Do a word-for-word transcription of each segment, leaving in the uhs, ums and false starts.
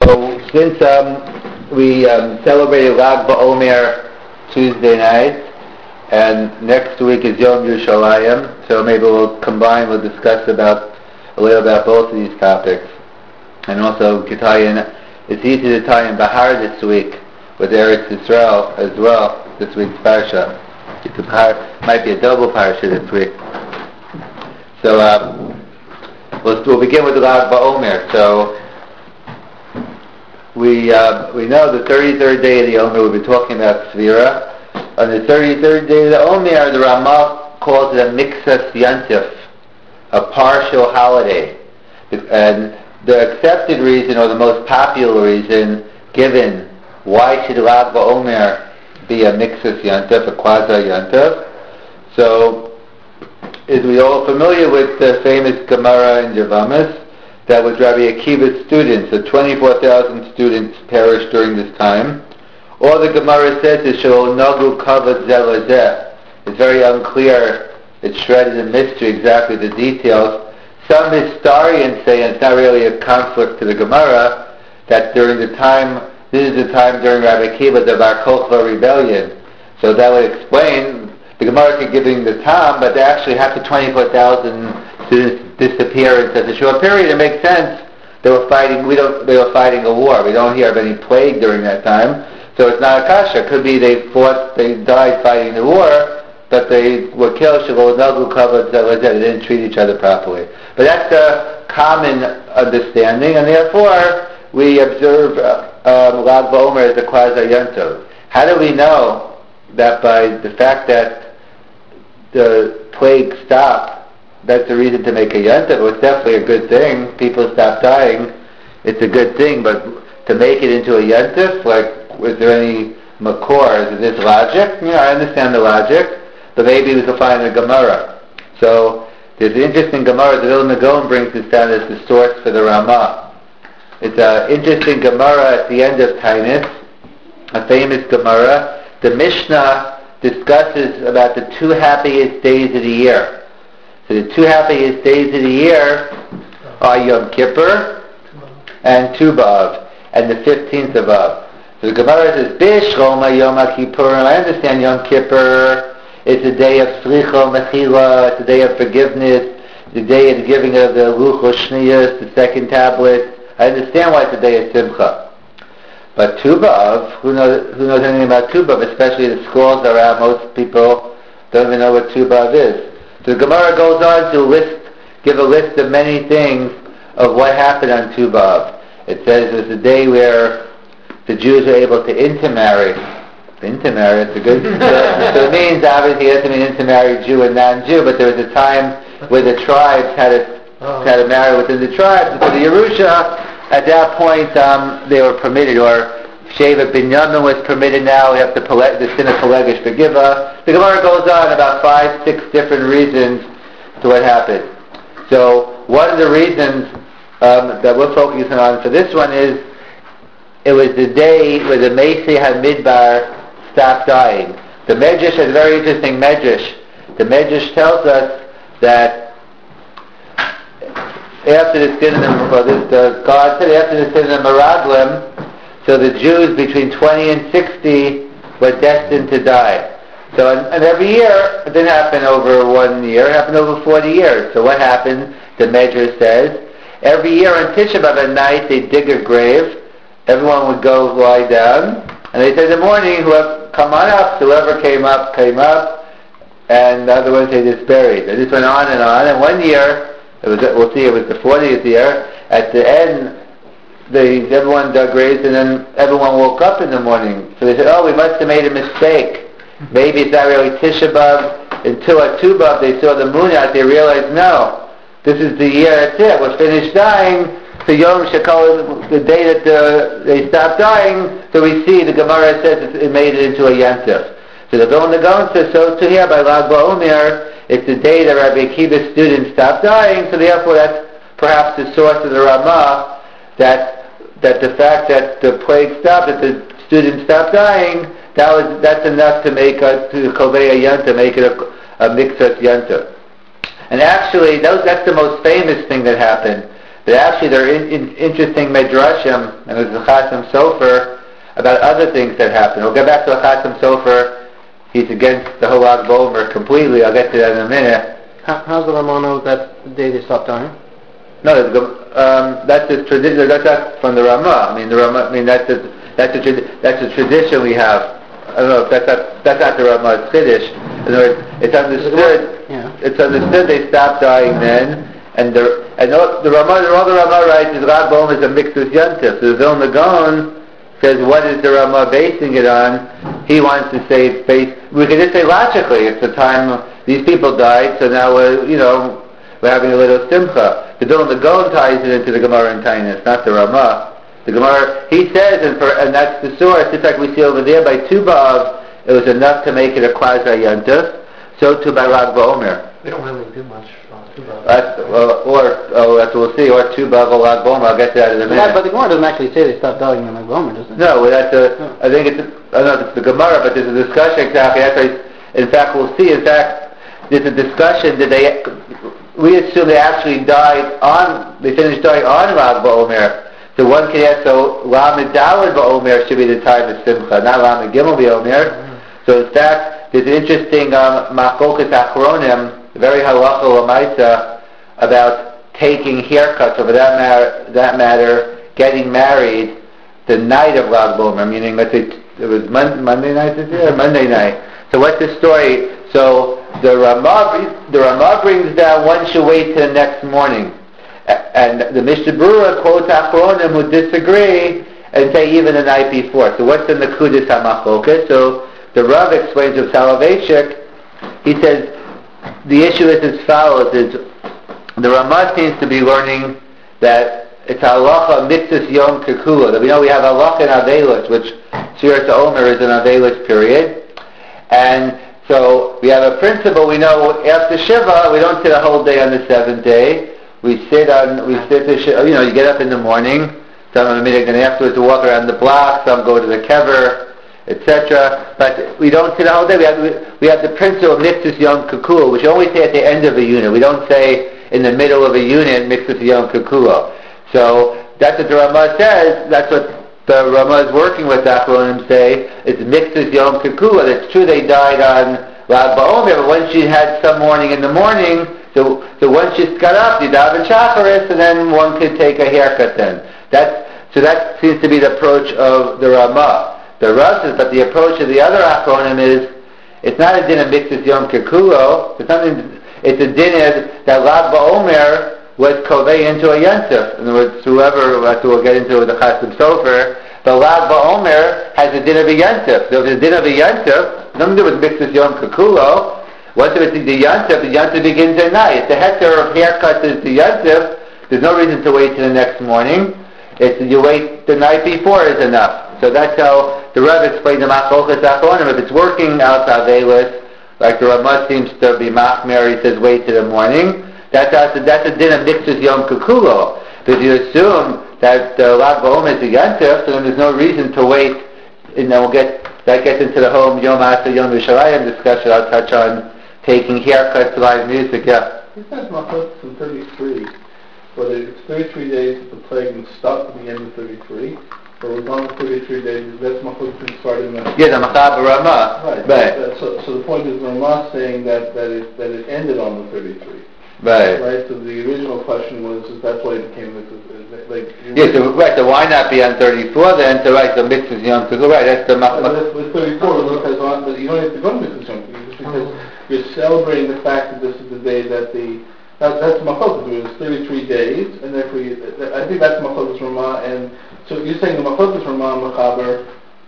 So since um, we um, celebrated Lag BaOmer Tuesday night, and next week is Yom Yerushalayim, so maybe we'll combine, we'll discuss about a little about both of these topics. And also, tie in, it's easy to tie in Bahar this week with Eretz Yisrael as well, this week's Parsha. It's a par, might be a double Parsha this week. So um, we'll, we'll begin with the Lag BaOmer. So we uh, we know the thirty-third day of the Omer, we've been talking about Svira. On the thirty-third day of the Omer, the Ramah calls it a Miksas Yantif, a partial holiday. And the accepted reason, or the most popular reason given, why should Lag BaOmer be a Miksas Yantif, a Quasi Yantif? So, is we all familiar with the famous Gemara in Yevamos that was Rabbi Akiva's students, so twenty-four thousand students perished during this time. All the Gemara says is Shelo Nagu Kavod Zeh Lezeh. It's very unclear, it's shredded in mystery, exactly the details. Some historians say, and it's not really a conflict to the Gemara, that during the time, this is the time during Rabbi Akiva, the Bar Kokhba rebellion. So that would explain, the Gemara is giving the time, but they actually have the twenty-four thousand students disappear in such a short period. It makes sense. They were fighting, we don't, they were fighting a war. We don't hear of any plague during that time. So it's not a kasha. It could be they fought, they died fighting the war, but they were killed. They didn't treat each other properly. But that's a common understanding, and therefore we observe uh, um, Lag BaOmer as a Quasi Yantov. How do we know that by the fact that the plague stopped, that's the reason to make a Yantov? Well, it's definitely a good thing. People stop dying. It's a good thing, but to make it into a Yantov, like, was there any makor? Is this logic? Yeah, I understand the logic, but maybe we can find a Gemara. So there's an interesting Gemara. The Vilna Gaon brings this down as the source for the Ramah. It's an interesting Gemara at the end of Tainus, a famous Gemara. The Mishnah discusses about the two happiest days of the year. So the two happiest days of the year are Yom Kippur and Tu B'Av, and the fifteenth of Av. So the Gemara says, Bishchoma Yom Kippur, and I understand Yom Kippur is a day of Slicha Mechila, it's a day of forgiveness, the day of the giving of the Luchos Shniyos, the second tablet. I understand why it's a day of Simcha. But Tu B'Av, who knows, who knows anything about Tu B'Av, especially the schools around, most people don't even know what Tu B'Av is. So the Gemara goes on to list, give a list of many things of what happened on Tu B'Av. It says it was a day where the Jews are able to intermarry. Intermarry, it's a good... so, so it means, obviously, it doesn't mean intermarry Jew and non-Jew, but there was a time where the tribes had to, oh. had to marry within the tribes. And for the Yerusha, at that point, um, they were permitted, or Shevet Binyamin was permitted now. We have the, the sin of Pelegish Begiva. The Gemara goes on about five, six different reasons to what happened. So one of the reasons um, that we're focusing on for this one is it was the day where the Meisei HaMidbar stopped dying. The Medrash has a very interesting Medrash. The Medrash tells us that after the sin of the, this, the God said after the sin of Meraglim, so the Jews between twenty and sixty were destined to die. So and, and every year, it didn't happen over one year, it happened over forty years. So what happened, the Medrash says, every year on Tisha B'Av at night they dig a grave, everyone would go lie down, and they said in the morning, whoever, come on up, so whoever came up, came up, and the other ones they just buried. And this went on and on, and one year, it was, we'll see, it was the fortieth year, at the end, they, everyone dug graves, and then everyone woke up in the morning. So they said, oh, we must have made a mistake. Maybe it's not really Tisha B'Av. Until at Tu B'Av they saw the moon out, they realized, no, this is the year, that's it, we're finished dying. So Yom Shekol, the day that uh, they stopped dying, so we see the Gemara says it made it into a Yantif. So the Vilna Gaon says, so to here by Lag BaOmer, it's the day that Rabbi Akiva's students stopped dying, so therefore that's perhaps the source of the Ramah, that that the fact that the plague stopped, that the students stopped dying, that was that's enough to make a, to Kovei a Yantif, make it a, a Miksas Yantif. And actually, those, that's the most famous thing that happened. But actually there are in, in, interesting medrashim, and there's the Chassam Sofer, about other things that happen. We'll get back to the Chassam Sofer. He's against the whole Lag BaOmer completely. I'll get to that in a minute. How, how's the Ramah know that the day they stopped dying? No, um, that's the tradition. That's not from the Ramah. I mean, the Ramah. I mean, that's a that's a tradi- that's a tradition we have. I don't know if that's not that's not the Ramah's Chiddush. In other words, it's understood. Yeah. It's understood they stopped dying then, and the and all, the Ramah, all the Ramah writes is Lag BaOmer is a mixed with Yantif. So the Vilna Gaon says, what is the Ramah basing it on? He wants to say it's based. We could just say logically, it's the time these people died, so now we're you know we're having a little simcha. The Vilna Gaon ties it into the Gemara in Tainus, not the Ramah. The Gemara, he says, and, for, and that's the source, just like we see over there by Tubav, it was enough to make it a quasi yantif. So too by Lag BaOmer. They don't really do much on Tubav. That's, well, or oh, that's what we'll see. Or Tubav or Lag BaOmer. I'll get to that in a minute. Yeah, but the Gemara doesn't actually say they stopped dying in Lag BaOmer, does it? No, well, that's a. No. I think it's. I don't know if it's the Gemara, but there's a discussion exactly. That's why, in fact, we'll see. In fact, there's a discussion. Did they? We assume they actually died on. They finished dying on Lag BaOmer. So one can ask, so Lamed Daled BaOmer should be the time of Simcha, not Lamed Gimel BaOmer. Mm-hmm. So in fact, there's an interesting Machlokas Achronim, very halacha l'maisa, about taking haircuts, or for that matter, that matter, getting married the night of Lag BaOmer, meaning let's say it was Mon- Monday night this year, or Monday night. So what's the story? So the Ramah, the Ramah brings down one should wait till the next morning. And the Mishnah Berurah quotes Achronim who disagree and say even the night before. So what's the Nekudas HaMachlokas? So the Rav explains of Soloveitchik. He says the issue is as follows: is the Ramah seems to be learning that it's halacha mitzvah yom kekula. That we know we have halacha in Avelis, which Shiras Omer is an Avelis period, and so we have a principle. We know after Shiva we don't sit a whole day on the seventh day. We sit on, we sit to, you know, you get up in the morning, some of the meeting, and afterwards to walk around the block, some go to the kever, et cetera. But we don't sit the whole day. We have, we, we have the principle of mitzvah yom kekula, which we only say at the end of a unit. We don't say in the middle of a unit, mitzvah yom kekula. So that's what the Ramah says. That's what the Ramah is working with. Achronim say it's mitzvah yom kekula. It's true they died on Lag BaOmer, but once you had some morning in the morning, So, so once you got up, you daven shacharis, and then one could take a haircut. Then that's so that seems to be the approach of the Ramah. The Rav says, but the approach of the other Achronim is it's not a din of mitzvah yom kekulo. It's something. It's a din that Lag BaOmer was kovei into a yantif. In other words, whoever that's what we'll get into with the Chassam Sofer. The Lag BaOmer has a din of a yantif. So if it's a din of a yantif, nothing to do with mitzvah yom kekulo. Once it's the yantif, the yantif begins at night. If the hectare of haircuts is the yantif, there's no reason to wait till the next morning. It's you wait the night before is enough. So that's how the Rebbe explained the Machlokas Achronim. If it's working out Avelis, like the Ramah seems to be Machmer, he says wait till the morning. That's a, that's a din of mitzvahs Yom Kekulo. But if you assume that uh, Lag BaOmer is a yantif, so then there's no reason to wait. And then we'll get that gets into the whole Yom Asa Yom Yishalayim discussion. I'll touch on taking haircuts, live music, yeah. He says Machlokas in thirty-three, whether it's thirty-three days that the plague was stopped at the end of thirty-three, or was on for thirty-three days, that's Machlokas starting the... Yeah, the Machaber Ramah. Right. Right. So, so the point is Ramah saying that, that, it, that it ended on the thirty-three. Right. Right, so the original question was, is that's why it became, like... Yeah, so, right, so why not be on thirty-four then? So, right, the mitzvah's Yom Kippur, right, that's the... Ma- ma- with thirty-four, because on, but you don't have to go to mitzvah's Yom Kippur, just because you're celebrating the fact that this is the day that the... That, that's Machlokas, it was thirty-three days, and therefore, you, I think that's Machlokas Ramah, and so you're saying the Machlokas Ramah Machaber,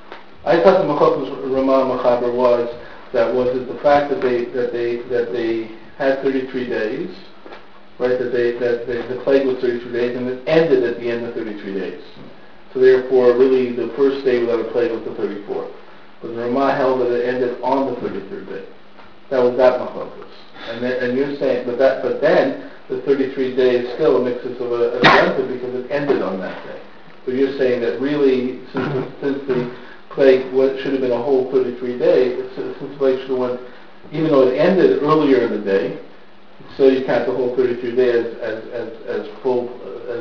I thought the Machlokas Ramah Machaber was, that was it the fact that they, that they, that they had thirty-three days, right, that they, that they, the plague was thirty-three days, and it ended at the end of thirty-three days. So therefore, really, the first day without a plague was the thirty-fourth. But the Ramah held that it ended on the thirty-third day. That was that Machlokas. And then, and you're saying, but that, but then the thirty-three days still a mixus of a, a yantif because it ended on that day. So you're saying that really, since the, since the plague what should have been a whole thirty-three days, since the plague should have went, even though it ended earlier in the day, so you count the whole thirty-three days as as, as full as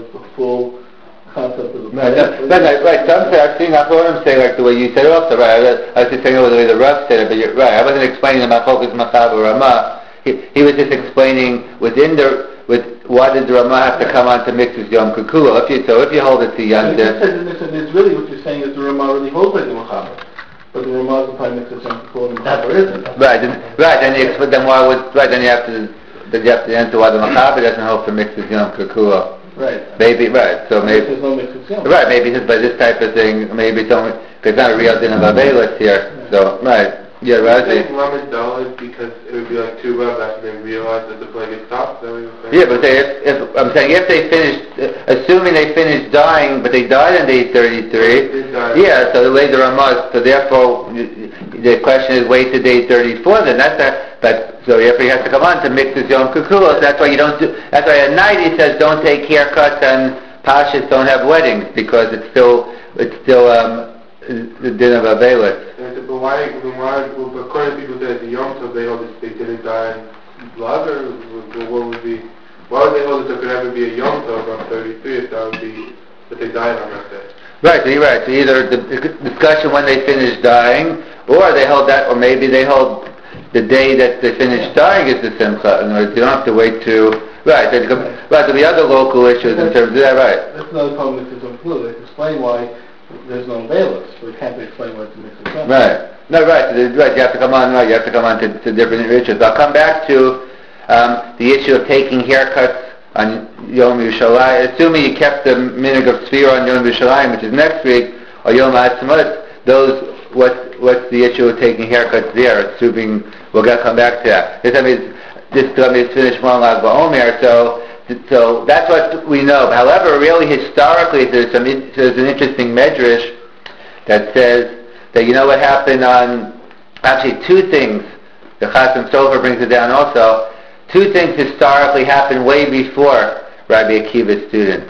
as the full concept of the Right, place. no, right, right, right. Some say, I've seen Achronim say like the way you said it also, right? I, I was just saying it was the way the Rav said it, but you're right. I wasn't explaining the Machokas Machav or Ramah. He, he was just explaining within the, with why did the Ramah have to come on to mix with Yom Kippur? If you, so if you hold it to Yom Kippur. It's really what you're saying is the Ramah really holds like the Machaber. But the Ramah is the prime mix of Yom Kippur and the Machaber isn't. Right, then, right, then you, then why would, right, then you have to, then you have to answer why the Machaber doesn't hold for mix with Yom Kippur. Right. Maybe, right, so maybe... There's no mix of Yom. Right, maybe this, by this type of thing, maybe it's only, because it's not a real din of Avelis here, right. So, right. Yeah, right. I think Lamed Daled because it would be like two Rav after they realize that the plague is stopped. Yeah, but they, if, if I'm saying if they finished, uh, assuming they finished dying, but they died in day thirty-three. Yeah, so the way the Ramah, so therefore the question is wait to day thirty-four. Then that's a, but so therefore he has to come on to mix his Yom Kippur. So that's why you don't do. That's why at night he says don't take haircuts and pashas don't have weddings because it's still it's still um, the din of Avelis. But why, why, well, according to people that the Yom Tov, they hold it, they didn't die in blood, or what would be, why would they hold it there could ever be a Yom Tov on thirty-three if that would be, that they died on that day? Right, so you're right, so either the discussion when they finish dying, or they hold that, or maybe they hold the day that they finish dying is the Simcha, in other words, you don't have to wait to, right, right, right, there'll be other local issues in terms of that, right. That's another problem with this one, they explain why there's no Avelis, so we can't explain why it's a mix of Yom. Right. No, right, right, you have to come on, right, you have to come on to, to different rituals. I'll come back to um, the issue of taking haircuts on Yom Yerushalayim, assuming you kept the minig of Sfira on Yom Yerushalayim, which is next week, or Yom HaAtzmaut, those, what, what's the issue of taking haircuts there, assuming, we'll get, come back to that. This time is, this time is finished one Lag BaOmer, so, so that's what we know. However, really historically, there's some, there's an interesting medrash that says, that you know what happened on, actually two things, the Chasam Sofer brings it down also, two things historically happened way before Rabbi Akiva's students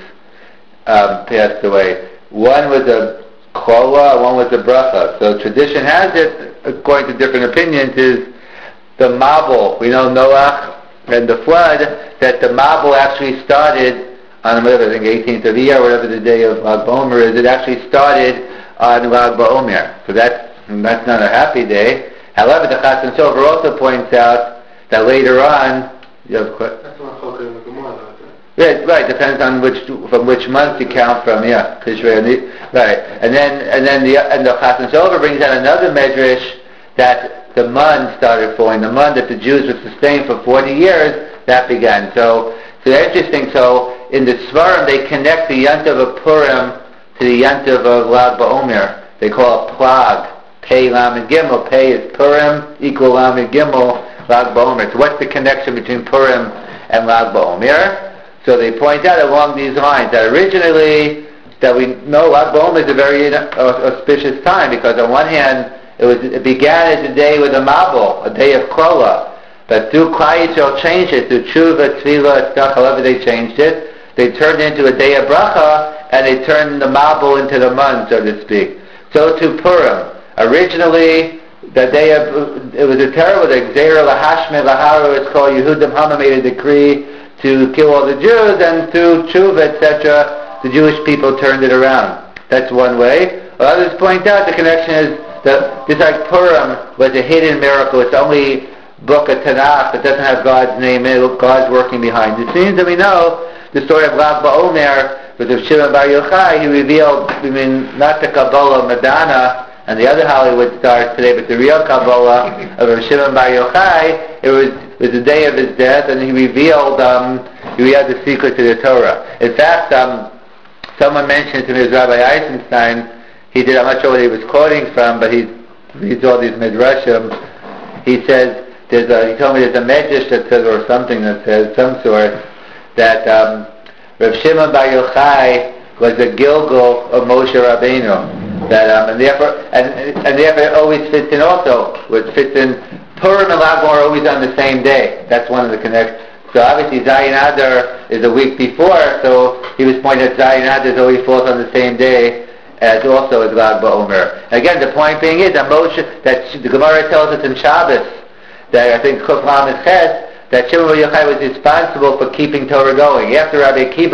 um, passed away. One was a chola, one was a bracha. So tradition has it, according to different opinions, is the Mabul. We know Noach and the flood, that the Mabul actually started on, whatever, I think eighteenth of Iyar, whatever the day of Lag BaOmer is, it actually started on Lag BaOmer. So that's, that's not a happy day. However, the Chasam Sofer also points out that later on, you have a that's not Chokah in the Gemara, right, right, depends on which, from which month you count from, yeah, Tishrei, right. And then, and then the, and the Chasam Sofer brings out another medrash that the Mun started falling, the Mun that the Jews would sustain for forty years, that began. So, so they're interesting, so in the Svarim they connect the Yantav of Purim to the Yantav of Lag BaOmer. They call it Plag. Pei Lamed Gimel. Pei is Purim, equal Lamed Gimel, Lag BaOmer. So what's the connection between Purim and Lag BaOmer? So they point out along these lines that originally, that we know Lag BaOmer is a very auspicious time, because on one hand, it was it began as a day with a Mabul, a day of Kola. But through Klal Yisrael changed it, through Tshuva, Tefillah, stuff, however they changed it, they turned into a day of Bracha, and they turned the Mabul into the Mun, so to speak. So to Purim. Originally, the day of, it was a terrible day, Gzeira Lahashme Laharu, it's called, Yehudim Hama made a decree to kill all the Jews, and through Tshuva, et cetera, the Jewish people turned it around. That's one way. Others point out the connection is that just like Purim was a hidden miracle, it's only book of Tanakh that doesn't have God's name in it, God's working behind the scenes, and we know the story of Lag BaOmer with Rav Shimon Bar Yochai. He revealed, I mean, not the Kabbalah of Madonna and the other Hollywood stars today, but the real Kabbalah of Rav Shimon Bar Yochai. It was, it was the day of his death, and he revealed, um, he revealed the secret to the Torah. In fact, um, someone mentioned to me, it was Rabbi Eisenstein. He did, I'm not sure what he was quoting from, but he reads all these midrashim. He says, there's a, he told me there's a medrash that says, or something that says, some sort, that um, Rav Shimon Bar Yochai was a Gilgal of Moshe Rabbeinu. That um, and therefore, and, and therefore it always fits in also, which fits in, Purim and Lag BaOmer are always on the same day. That's one of the connections. So obviously Zayin Adar is a week before, so he was pointing out Zayin Adar always falls on the same day as also as Lag BaOmer. Again, the point being is that Moshe, that the Gemara tells us in Shabbos, that I think Chuf Lamed Ches, that Shimon Bar Yochai was responsible for keeping Torah going. After Rabbi Akiva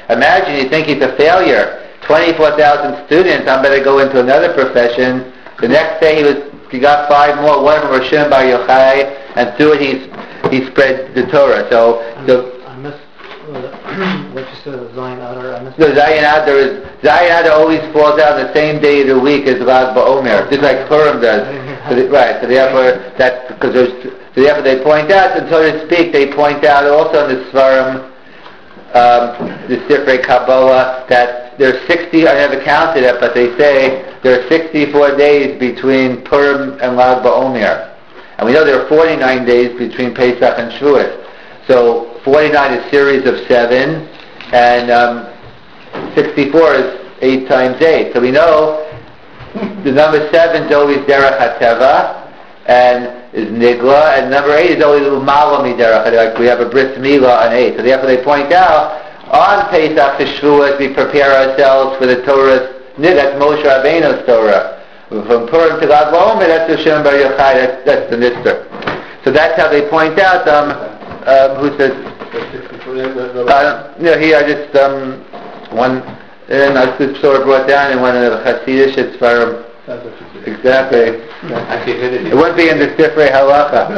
imagine you think he's a failure. twenty-four thousand students, I'm better go into another profession. The next day he was he got five more. One of them was Shimon Bar Yochai, and through it he's he spread the Torah. So so. I missed what you said, Zion Adar. I missed. No, Zion Adar is Zion Adar always falls out the same day of the week as Lag BaOmer, just like Purim does. So the, right. So therefore, that's because there's. So therefore, they point out, and so to speak, they point out also in the Svarim, um, the Sifrei Kabbalah, that there's sixty. I never counted it, but they say there are sixty-four days between Purim and Lag BaOmer, and we know there are forty-nine days between Pesach and Shavuot. So forty-nine is a series of seven, and um, sixty-four is eight times eight. So we know the number seven is always Derech HaTeva, and is Nigla, and number eight is always Umalo Miderech. Like we have a Bris Milah on eight. So therefore they point out, on Pesach to Shavuot we prepare ourselves for the Torah's, that's Moshe Rabbeinu's Torah. From Purim to Lag BaOmer, that's the Shimon Bar Yochai, that's, that's the Nister. So that's how they point out, um, um, who says, uh, you know, here I just, um, one, and I was sort of brought down in one of the Hasidic, it's for, exactly. Actually, I heard it. It wouldn't be in the Sifrei Halacha.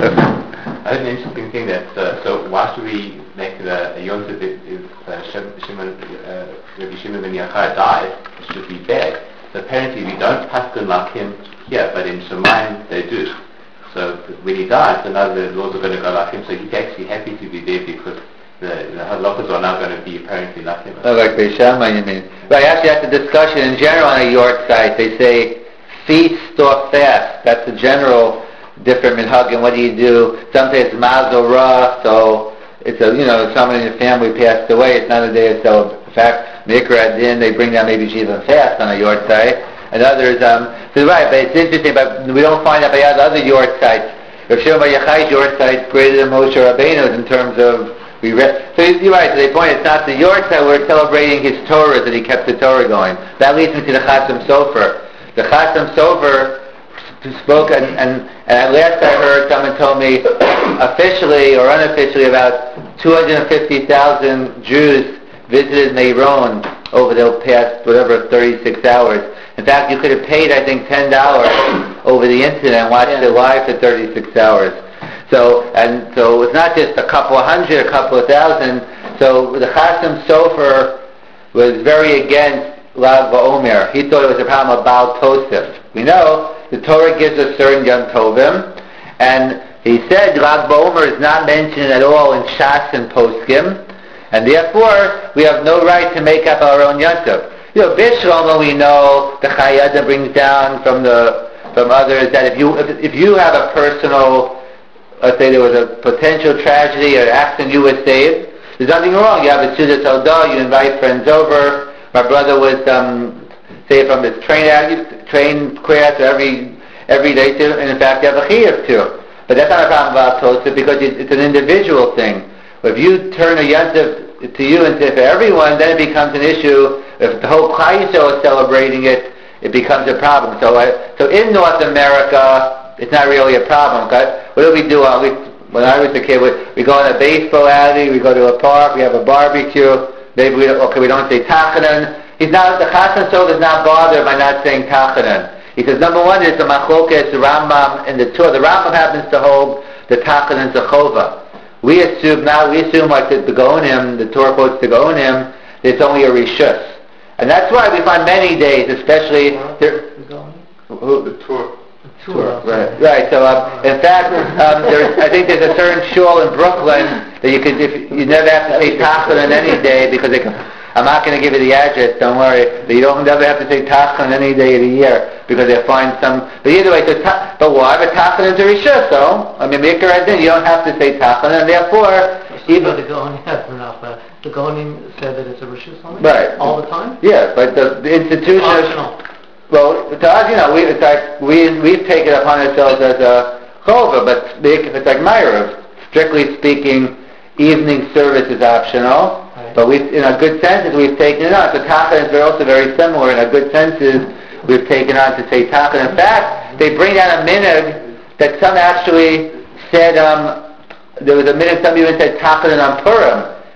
I heard an interesting thing that, uh, so why should we make the Yom Tov if, if uh, Shimon, uh, Rabbi Shimon ben Yochai died, it should be bad. So apparently we don't paskin like him here, but in Shemaim they do. So when he dies, so now the laws are going to go like him, so he's actually happy to be there because the, the halachas are now going to be apparently like him. Oh, like Beis Shammai, you mean? Right, actually that's a discussion in general on a yard site. They say, feast or fast. That's the general different minhag, and what do you do? Sometimes it's mazel ra, so it's a, you know, someone in your family passed away, it's not a day of celebration. In fact, Mikra Adin, they bring down maybe Shiva fast on a yard site. And others, um, so right, but it's interesting, but we don't find that by other yard sites. If Shimon Bar Yochai's yard site greater than Moshe Rabbeinu's in terms of, we read, so you're right, so they point, it's not the yard site, we're celebrating his Torah, that he kept the Torah going. That leads me to the Chasam Sofer. The Chasam Sofer spoke, and, and, and at last I heard someone told me, officially or unofficially, about two hundred fifty thousand Jews visited Meron over the past, whatever, thirty-six hours. In fact, you could have paid, I think, ten dollars over the internet and watched it live for thirty-six hours. So, and so it's not just a couple of hundred, a couple of thousand. So the Chasam Sofer was very against Lag BaOmer. He thought it was a problem of Baal Tosef. We know the Torah gives us certain Yom Tovim, and he said Lag BaOmer is not mentioned at all in Shas and Poskim, and therefore we have no right to make up our own Yom Tov. You know, Bishlomo, we know the Chayada brings down from the from others that if you if, if you have a personal, let's say there was a potential tragedy or accident, you were saved. There's nothing wrong. You have a Suda Saldah, you invite friends over. My brother was um, say from his train train crash every every day too, and in fact you have a chiyuv too. But that's not a problem about Tosef because it's, it's an individual thing. But if you turn a yontif to you and say for everyone, then it becomes an issue. If the whole Klal Yisrael is celebrating it, it becomes a problem. So, I, so in North America, it's not really a problem. Okay? What do we do? Uh, we, when I was a kid, we, we go on a baseball alley, we go to a park, we have a barbecue. Maybe we okay, we don't say Tachanan. He's not the Chasam Sofer is not bothered by not saying Tachanan. He says number one is the Machlokes, the Rambam, and the Torah. The Rambam happens to hold the Tachanan Zechova. We assume now. We assume like the, the Gaonim, the Torah quotes the Gaonim, it's only a Rishus. And that's why we find many days, especially there. Who, the tour. Tour, right? Right. So, um, in fact, um, there's, I think there's a certain shul in Brooklyn that you could, if you never have to say Tachanun any day because they can, I'm not going to give you the address. Don't worry. But you don't never have to say Tachanun any day of the year because they find some. But either way, so ta, but why? But Tachanun is a rishus, so I mean, make it right then. You don't have to say Tachanun, and therefore, so even the Gaonim, enough. Uh, the Gaonim said that it's a rishus only, right, all the time. Yeah, but the, the institution. Optional. Well, to us, you know, we, it's like we, we've taken it upon ourselves as a chova, but it's like Ma'ariv. Strictly speaking, evening service is optional, right. But we, in a good sense, we've taken it on. So Tachanun is also very similar. In a good sense, we've taken on to say Tachanun. In fact, they bring down a minhag that some actually said, um, there was a minhag, some even said Tachanun on Purim.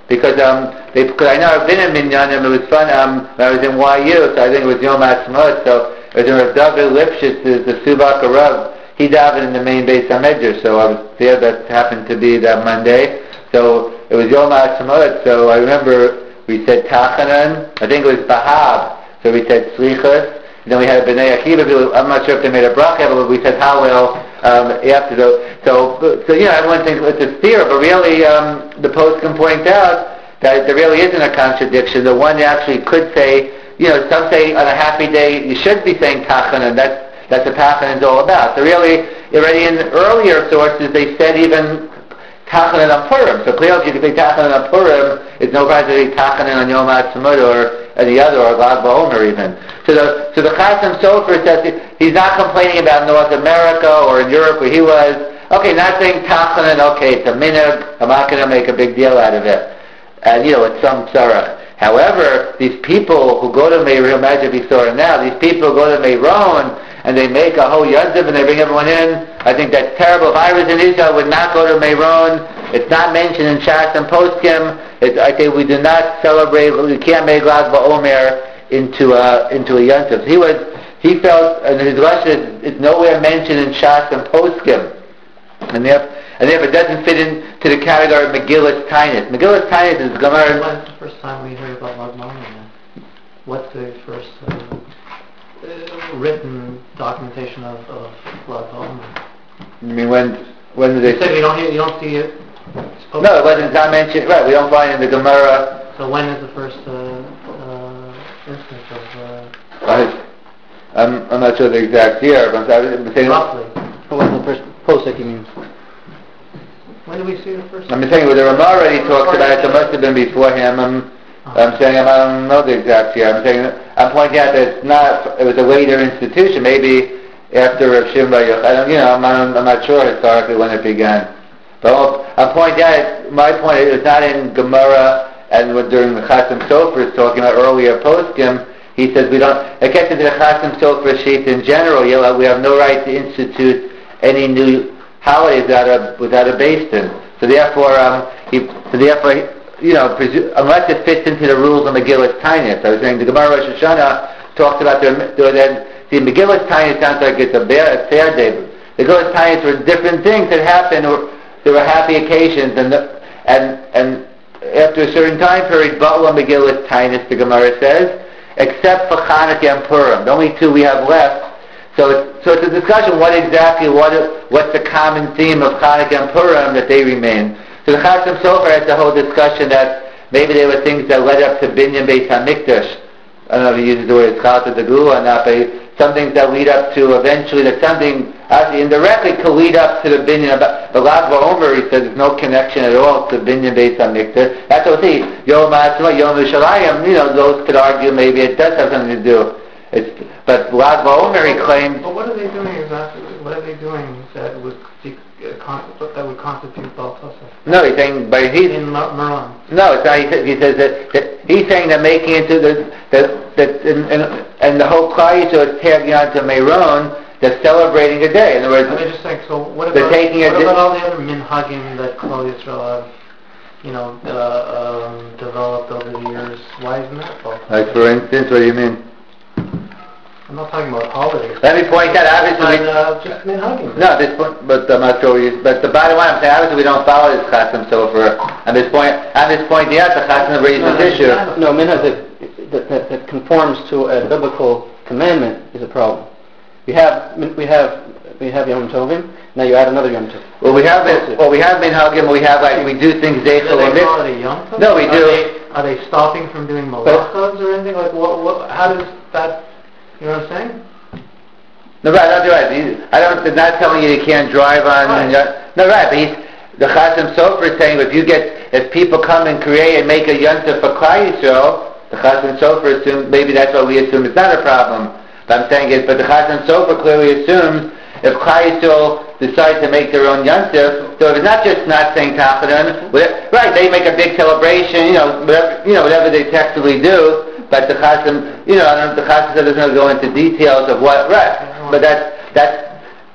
because um, they, cause I know I've been in Minyanim. It was fun um, when I was in Y U, so I think it was Yom Ha'atzmaut. So it was in Rav David Lipschitz, the, the Subak Rav. He davened in the main base HaMedrash, so I was there. That happened to be that Monday. So it was Yom Ha'atzmaut. So I remember we said Tachanan. I think it was Bahab. So we said Slichas. And then we had B'nai Akiva. I'm not sure if they made a bracha, but we said Hallel um, after. So, so, so you know, everyone thinks it's a steer, but really um, the post can point out that there really isn't a contradiction. The one actually could say, you know, some say on a happy day you should be saying Tachanan. That's that's what Tachanan is all about. So really, already in earlier sources they said even Tachanan on Purim. So clearly, if you can say Tachanan on Purim, it's no problem to say Tachanan on Yom Ha'atzmaut or any other, or Lag BaOmer even. So the so the Chassam Sofer says he, he's not complaining about North America or in Europe where he was. Okay, not saying Tachanan. Okay, it's a minhag. I'm not going to make a big deal out of it. And you know, it's some tzarach. However, these people who go to Meir, imagine if you saw it now, these people go to Meiron and they make a whole yontif and they bring everyone in. I think that's terrible. If I was in Israel, I would not go to Meiron. It's not mentioned in Shas and Poskim. It's, I think we do not celebrate. We can't make Lag BaOmer into a into a yontif. He was he felt, and his lesson is nowhere mentioned in Shas and Poskim, and therefore, and therefore it doesn't fit into the category of Megillas Tainus. Megillas Tainus is Gemara. When's the first time we heard about Lag BaOmer? What's the first uh, uh, written documentation of, of Lag BaOmer? I mean, when when did they? You said you don't hear, you don't see it. No, it wasn't not mentioned. Right, we don't find it in the Gemara. So when is the first uh, uh, instance of? Uh, I, I'm I'm not sure the exact year, but I'm saying roughly. When the first posek, you mean? When did we see the first? I'm saying well, the Ramah already talks about it. So it must have been before him. I'm I'm saying I don't know the exact year. I'm saying I'm pointing out that it's not. It was a later institution, maybe after Rav Shimon Bar Yochai. I don't, you know, I'm not, I'm not sure historically when it began. But I'll, I'll point out, my point is it's not in Gemara, and during the Chassam Sofer is talking about earlier poskim, he says we don't, it gets into the Chassam Sofer sheet in general, you know, we have no right to institute any new holidays without a, without a basin. So therefore, um, he, so therefore, you know, presu- unless it fits into the rules of Megillas Tainus. I was saying the Gemara Rosh Hashanah talks about the, the, the Megillas Tainus sounds like it's a, bear, a fair day. The Megillas Tainus were different things that happened, or there were happy occasions, and the, and and after a certain time period, Ba'la Megillas Tainus, the Gemara says, except for Chanukah and Purim, the only two we have left. So it's, so it's a discussion what exactly what what's the common theme of Chanukah and Purim that they remain. So the Chassam Sofer has the whole discussion that maybe there were things that led up to Binyan Beis Hamikdash. I don't know if he uses the word Chalta de Gula or not, but some things that lead up to eventually, that something actually indirectly could lead up to the Binyan. The Lag BaOmer, he says, there's no connection at all to Binyan Beis Hamikdash. That's what we see. Yom Ha'atzmaut, Yom Yerushalayim, you know, those could argue maybe it does have something to do. It's, but Lag BaOmer, he claims. But what are they doing exactly? What are they doing that would uh, con- that would constitute Baal Tosaf? No, he's saying, but he's in Meron. No, it's not. He says, he says that, that he's saying that making into the that that and, and, and the whole Klal Yisrael is tagging on to Meron. They're celebrating a day. In other words, I mean, just saying. So what they're about taking what a about all the other minhagim that Klal Yisrael have, you know, uh, um, developed over the years? Why isn't that Baal Tosaf? Like for instance, what do you mean? I'm not talking about holidays. Let me point out, obviously, But, uh, just minhagim. no, this point, but I'm not sure. We, but the bottom line, I'm saying, obviously, we don't follow this Chassam Sofer. And this point, and this point, yes, the Chassam raises No, this issue. no, minhag that, that, that, that conforms to a biblical commandment is a problem. We have we have we have Yom Tovim. Now you add another Yom Tov. Well, we have been, well, we have been hugging. We have like we do things Do Zeichel they and call it Mitzvah. a Yom Tov? No, we Are do. They, are they stopping from doing malachas or anything? Like, what, what? How does that? You know what I'm saying? No, right, no, right. He- I don't. They're not telling you you can't drive on. Right. Uh, no, right. But he's, the Chassam Sofer is saying if you get, if people come and create and make a yontif for Klal Yisrael, the Chassam Sofer assumes maybe that's what we assume it's not a problem. But I'm saying is, but the Chassam Sofer clearly assumes if Klal Yisrael decide to make their own yontif, so if it's not just not saying Tachanan, right? They make a big celebration, you know, whatever, you know, whatever they textually do. But the Chassam, you know, I don't know if the Chassam doesn't go into details of what, right? But that's that's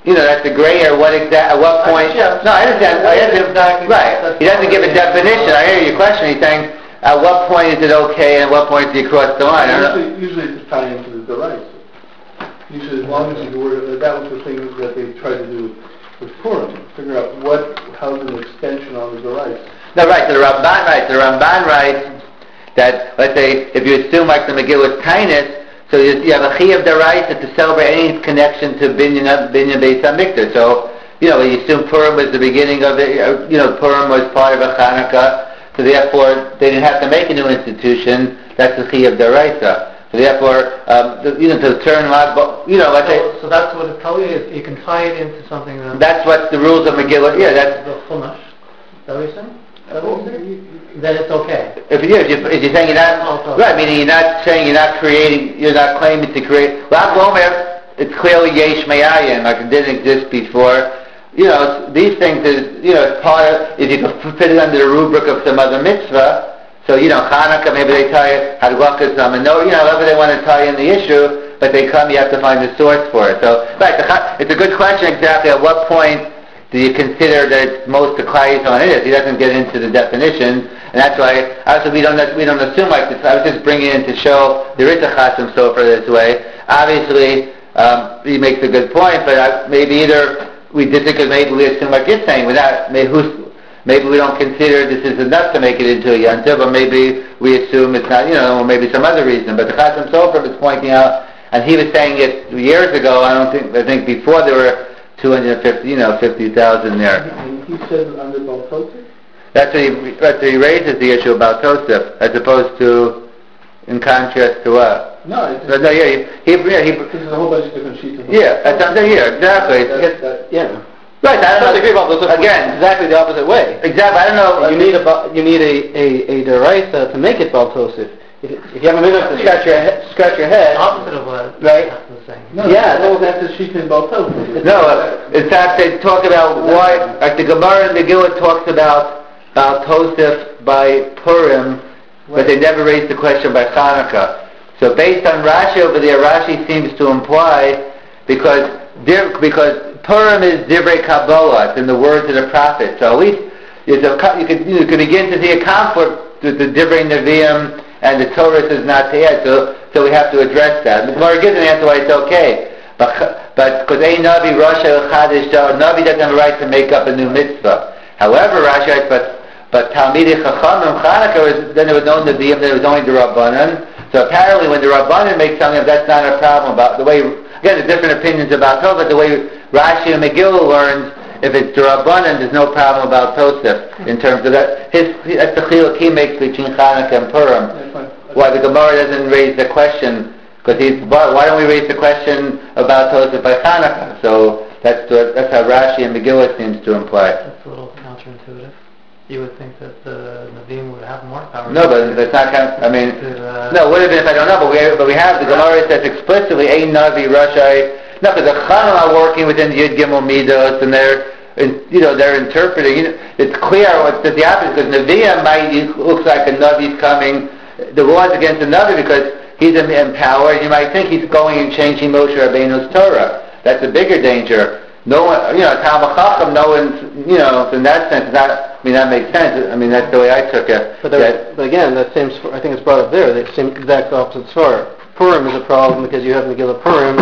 you know, that's the gray area. What exact? At what point? Yeah. No, I understand. I understand. Exactly. Right. That's He doesn't give a fine. definition. I hear your question. He's saying, at what point is it okay, and at what point do you cross the line? I don't know. Usually, usually it's tying into the rights. Usually, as long as you were, that was the thing that they tried to do with Purim, figure out what, how's an extension on the rights. No, right. So the Ramban writes. The Ramban writes that, let's say, if you assume like the Megillah Tainus, so you, you have a Chi of Daraisa to celebrate any connection to Binyan Binyan Beis HaMikdash. So, you know, you assume Purim was the beginning of it. You know, Purim was part of a Chanukah. So therefore, they didn't have to make a new institution. That's the Chi of Daraisa. So therefore, um, the, you know, to turn Lag, you know, let's say, So, so that's what it tells you. Is you can tie it into something that. that's what the rules of Megillah. Yeah, that's. The Chumash. Is that what you're saying? Is that what you're saying? Then it's okay. If you if you're, if you're saying you're not Oh, right, meaning you're not saying you're not creating, you're not claiming to create. Lag Omer, it's clearly Yesh Me'ayin, like it didn't exist before. You know, these things is, you know, it's part of, if you could fit it under the rubric of some other mitzvah, so, you know, Hanukkah, maybe they tie it, Hadlakas, no, you know, however they want to tie in the issue, but they come, you have to find the source for it. So, right, the, it's a good question exactly, at what point do you consider that it's most the Klai on it is? He doesn't get into the definition, and that's why, obviously, we don't, we don't assume like this. I was just bringing it in to show there is a Chasam Sofer this way. Obviously, um, he makes a good point, but I, maybe either we disagree, maybe we assume like you're saying, without, maybe, who's, maybe we don't consider this is enough to make it into a Yantiv, or maybe we assume it's not, you know, or maybe some other reason. But the Chasam Sofer was pointing out, and he was saying it years ago, I don't think, I think before there were two hundred fifty, you know, fifty thousand there. And he said under Baltosif? That's what, he, that's what he raises the issue about Tosef, as opposed to, in contrast to us. No, it's But no, yeah, he, he, yeah, he, this is a whole bunch of different sheets of yeah, that's something here, exactly. That- It's- that- Yeah. right, I I don't totally agree about those. know, again, exactly the opposite way. exactly, I don't know. You need a ba- you need a a, a deraisa to make it baltosif. If, if you have a minute to scratch your he- scratch your head, Opposite of what Right. Seth was saying. No, Yeah, no, that's the sheet in Baltosif. No, uh, in fact, they talk about why, like the Gemara in Megillah talks about about Tosef by Purim, but they never raised the question by Hanukkah. So based on Rashi over there, Rashi seems to imply, because dir- because Purim is Divrei Kabbalah, it's in the words of the prophet. So at least it's a, you could you could begin to see a conflict with the Divrei Nevi'im and the Torah is not there. So so we have to address that. The Gemara gives an answer why it's okay, but but because a Navi Rasha Chadish, Navi doesn't have a right to make up a new mitzvah. However, Rashi writes, but but Talmidei Chachamim Chanukah was, then there was no Nevi'im, there was only the Rabbanan. So apparently when the Rabbanan makes something, that's not a problem. About the way, again, there's different opinions about Tosef, but the way Rashi and Megillah learns, if it's the Rabbanan, there's no problem about Tosef in terms of that. His, that's the chiluk he makes between Chanukah and Purim. Why the Gemara doesn't raise the question, because he's, why, why don't we raise the question about Tosef by Chanukah? So that's the, that's how Rashi and Megillah seems to imply. That's a little counterintuitive. You would think that the Nevi'im would have more power. No, but that's not kind of, I mean, To, uh, no, it would have been if I don't know, but we but we have, the Gemara says explicitly, Ein Navi Rashai, no, because the Chanan are working within the Yud Gimel Midos, and they're, in, you know, they're interpreting, you know, it's clear what's the opposite, because Nevi'im might, it looks like a Navi's coming, the war's against the Navi, because he's empowered, you might think he's going and changing Moshe Rabbeinu's Torah. That's a bigger danger. No one, you know, Talmud Chacham, no one's, you know, in that sense, not, I mean, that makes sense. I mean, that's the way I took it. But, there, but again, that same sfor- I think it's brought up there. The same exact opposite svara. Purim is a problem because you have Megillah Purim,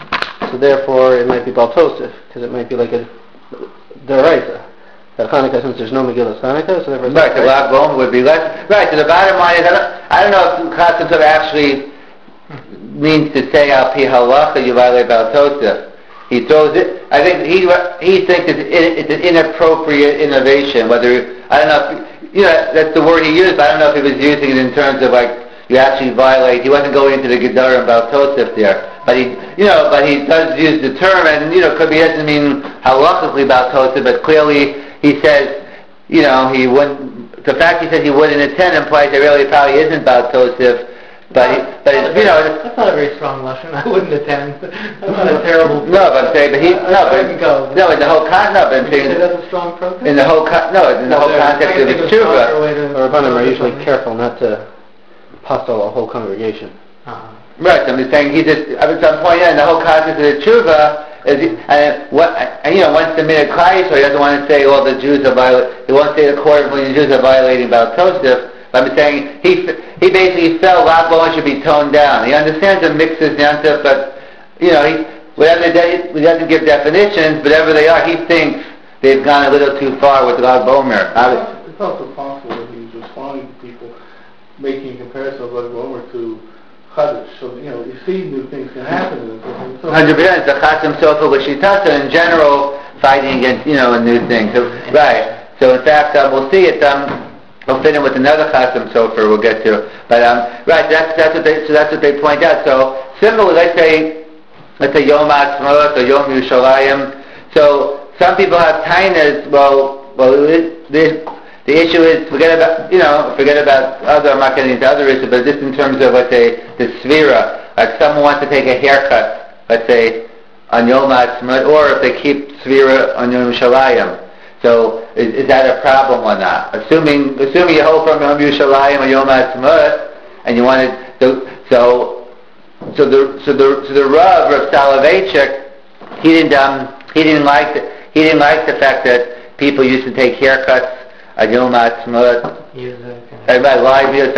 so therefore it might be Baltosif because it might be like a deraisa. That Hanukkah, since there's no Megillah Hanukkah, so therefore it's Right, the Lag B'Omer would be less. Right, so the bottom line is, I don't, I don't know if Chasam Sofer actually means to say al pi halacha you violate Baltosif. He throws it. I think he he thinks it's, it's an inappropriate innovation. Whether I don't know, if, you know, that's the word he used. But I don't know if he was using it in terms of like you actually violate. He wasn't going into the Gedarim about Tosef there, but he, you know, but he does use the term, and you know, could be he doesn't mean halachically about Tosef, but clearly he says, you know, he wouldn't. The fact he said he wouldn't attend implies that really probably isn't about Tosef. But, he, but it's, you know, that's not a very strong lesson. I wouldn't attend. That's not a terrible. No, but I'm saying, but he, I, no, I but wouldn't go. no, in the whole con, no, but I'm You say saying, that's a strong protest. in the whole, con, no, in the No, whole there- context I of think the it's a stronger tshuva. way to- Or Rabbanim are usually careful not to apostle a whole congregation. Uh-huh. Right, so I'm just saying, he just, I was I'm pointing out, in the whole context of the tshuva, is he, and what, and you know, once the minute Klai, so he doesn't want to say, well, the Jews are violating, he won't say the court of the Jews are violating Baal Tosef, but I'm saying he he basically felt Lag BaOmer should be toned down. He understands the mixes, Yantif, but, you know, he, whatever they, he doesn't give definitions, whatever they are, he thinks they've gone a little too far with Lag BaOmer. It's also possible that he's responding to people making a comparison of Lag BaOmer to Chadash. So, you know, you see new things can happen. And so one hundred percent. The Chasim Sofer L'Shitasa in general fighting against, you know, a new thing. So, right. So in fact, um, we'll see it. Um, we'll fit in with another Chasim Sofer we'll get to. But um, right, that's that's what they so that's what they point out. So similarly, let's say let's say Yom Ha'atzmaut or Yom Yerushalayim. So some people have tainas. Well, well, it, the the issue is forget about you know forget about other. I'm not getting into other issues, but just in terms of let's say the svira. Like someone wants to take a haircut, let's say on Yom Ha'atzmaut, or if they keep svira on Yom Yerushalayim. So is, is that a problem or not? Assuming assuming you hold from Yom Yerushalayim or Yom Ha'atzmaut, and you wanted to, so so the so the so the Rav Rav Soloveitchik, he didn't um he didn't like the, he didn't like the fact that people used to take haircuts at Yom Ha'atzmaut. Everybody live music.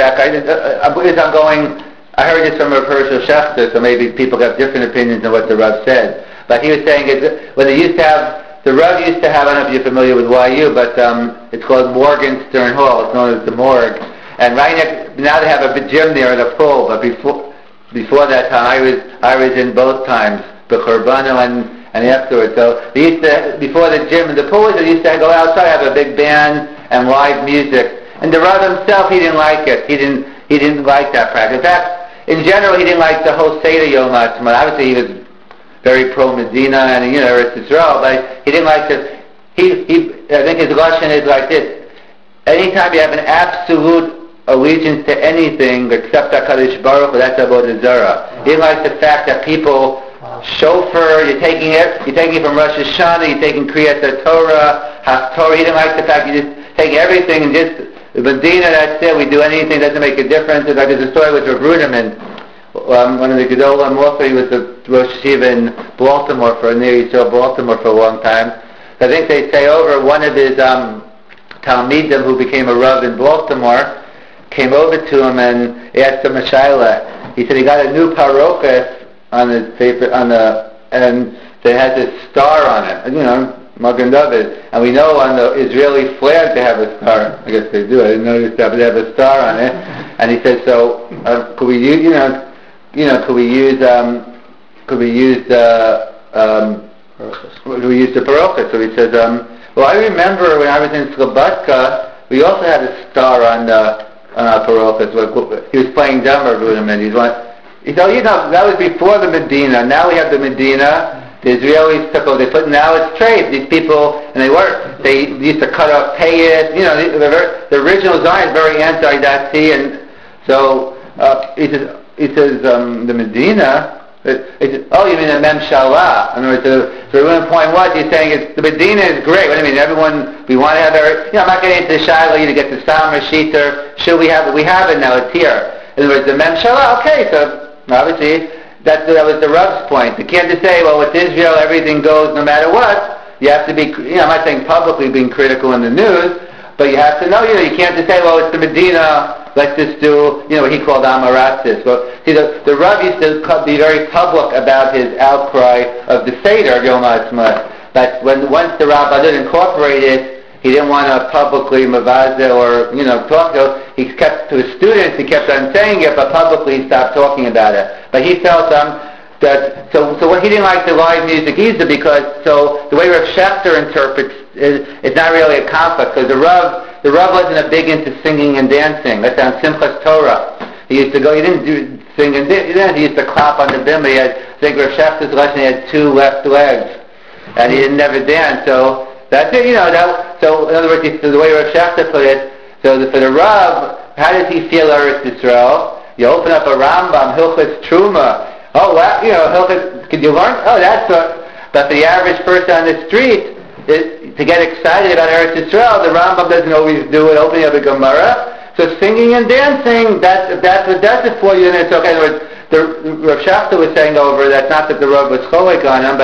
I I'm going. I heard this from Rav Hershel Schachter, so maybe people have different opinions on what the Rav said. But he was saying is when they used to have, the Rav used to have, I don't know if you're familiar with Y U, but um, it's called Morgenstern Hall. It's known as the Morgue. And right next, now they have a gym there in a pool, but before before that time, I was I was in both times, the Churbano and, and afterwards. So they used to, before the gym and the pool, they used to go outside, have a big band and live music. And the Rav himself, he didn't like it. He didn't he didn't like that practice. In fact, in general, he didn't like the whole Seder Yom Ha'atzmaut. Obviously, he was very pro-Medina and, you know, Eretz Yisrael, but he didn't like to, he, he, I think his lashon is like this. Anytime you have an absolute allegiance to anything except HaKadosh Baruch Hu, that's Avodah Zarah. He didn't like the fact that people shofar, you're taking it, you're taking it from Rosh Hashanah, you're taking Kriyat Torah, Haftorah. He didn't like the fact you just take everything and just, Medina, that's it, we do anything, doesn't make a difference. It's like there's a story with Rav Ruderman, um, one of the Gedolim, also he was the Rosh Yeshiva in Baltimore for, near Yisrael, Baltimore for a long time. I think they say over one of his um, Talmidim who became a Rav in Baltimore, came over to him and asked him a shaila. He said he got a new parochas on the paper, on the, and it has a star on it, you know, Magen David, and we know on the Israeli flag they have a star. I guess they do. I didn't notice that, but they have a star on it. And he said, "So, uh, could we use, you know, you know, could we use, um, could we use the, um, could we use the parochas?" So he said, um, "Well, I remember when I was in Slobodka, we also had a star on the on our parochas. He was playing drummer with him, and he's like, he said, oh, you know, that was before the Medina. Now we have the Medina." The Israelis took over, they put, now it's trade. These people, and they were, they used to cut off payas, you know, the, the, the original Zion is very anti-Dati, and so, uh, he says, he says, um, the Medina, it, he says, oh, you mean the Memshalah? In other words, the, the one point was, he's saying, it's, the Medina is great. What do you mean? Everyone, we want to have our, you know, I'm not getting into the Shiloh, you to get the Sam Rashita, should we have it? We have it now, it's here. In other words, the Memshalah, okay, so, obviously, That's, that was the Rav's point. You can't just say, well, with Israel, everything goes no matter what. You have to be, you know, I'm not saying publicly being critical in the news, but you have to know, you know, you can't just say, well, it's the Medina, let's just do, you know, what he called Amaratzis. Well, see, the, the Rav used to be very public about his outcry of the Seder of Yom Ha'atzmaut. But when, once the Rabbah did incorporate it, he didn't want to publicly mavaze or, you know, talk to. He kept to his students. He kept on saying it, but publicly he stopped talking about it. But he felt um, that so so what he didn't like the live music either because so the way Rav Schechter interprets is it's not really a conflict because the Rav the Rav wasn't a big into singing and dancing. That's on Simchas Torah. He used to go. He didn't do sing and dance. He used to clap on the bim. He had I think Rav Schechter's lesson. He had two left legs, and he didn't never dance. So. That's it, you know, that, so in other words, the way Rav Schechter put it, so the, for the Rav, how does he feel Eretz Yisrael? You open up a Rambam, Hilchos Truma, oh, wow, you know, Hilchos, could you learn? Oh, that's what, but for the average person on the street, it, to get excited about Eretz Yisrael, the Rambam doesn't always do it, opening up a Gemara, so singing and dancing, that's, if that's what does it for you, then it's okay. In other words, the, Rav Schechter was saying over, that's not that the Rav was cholik on him, but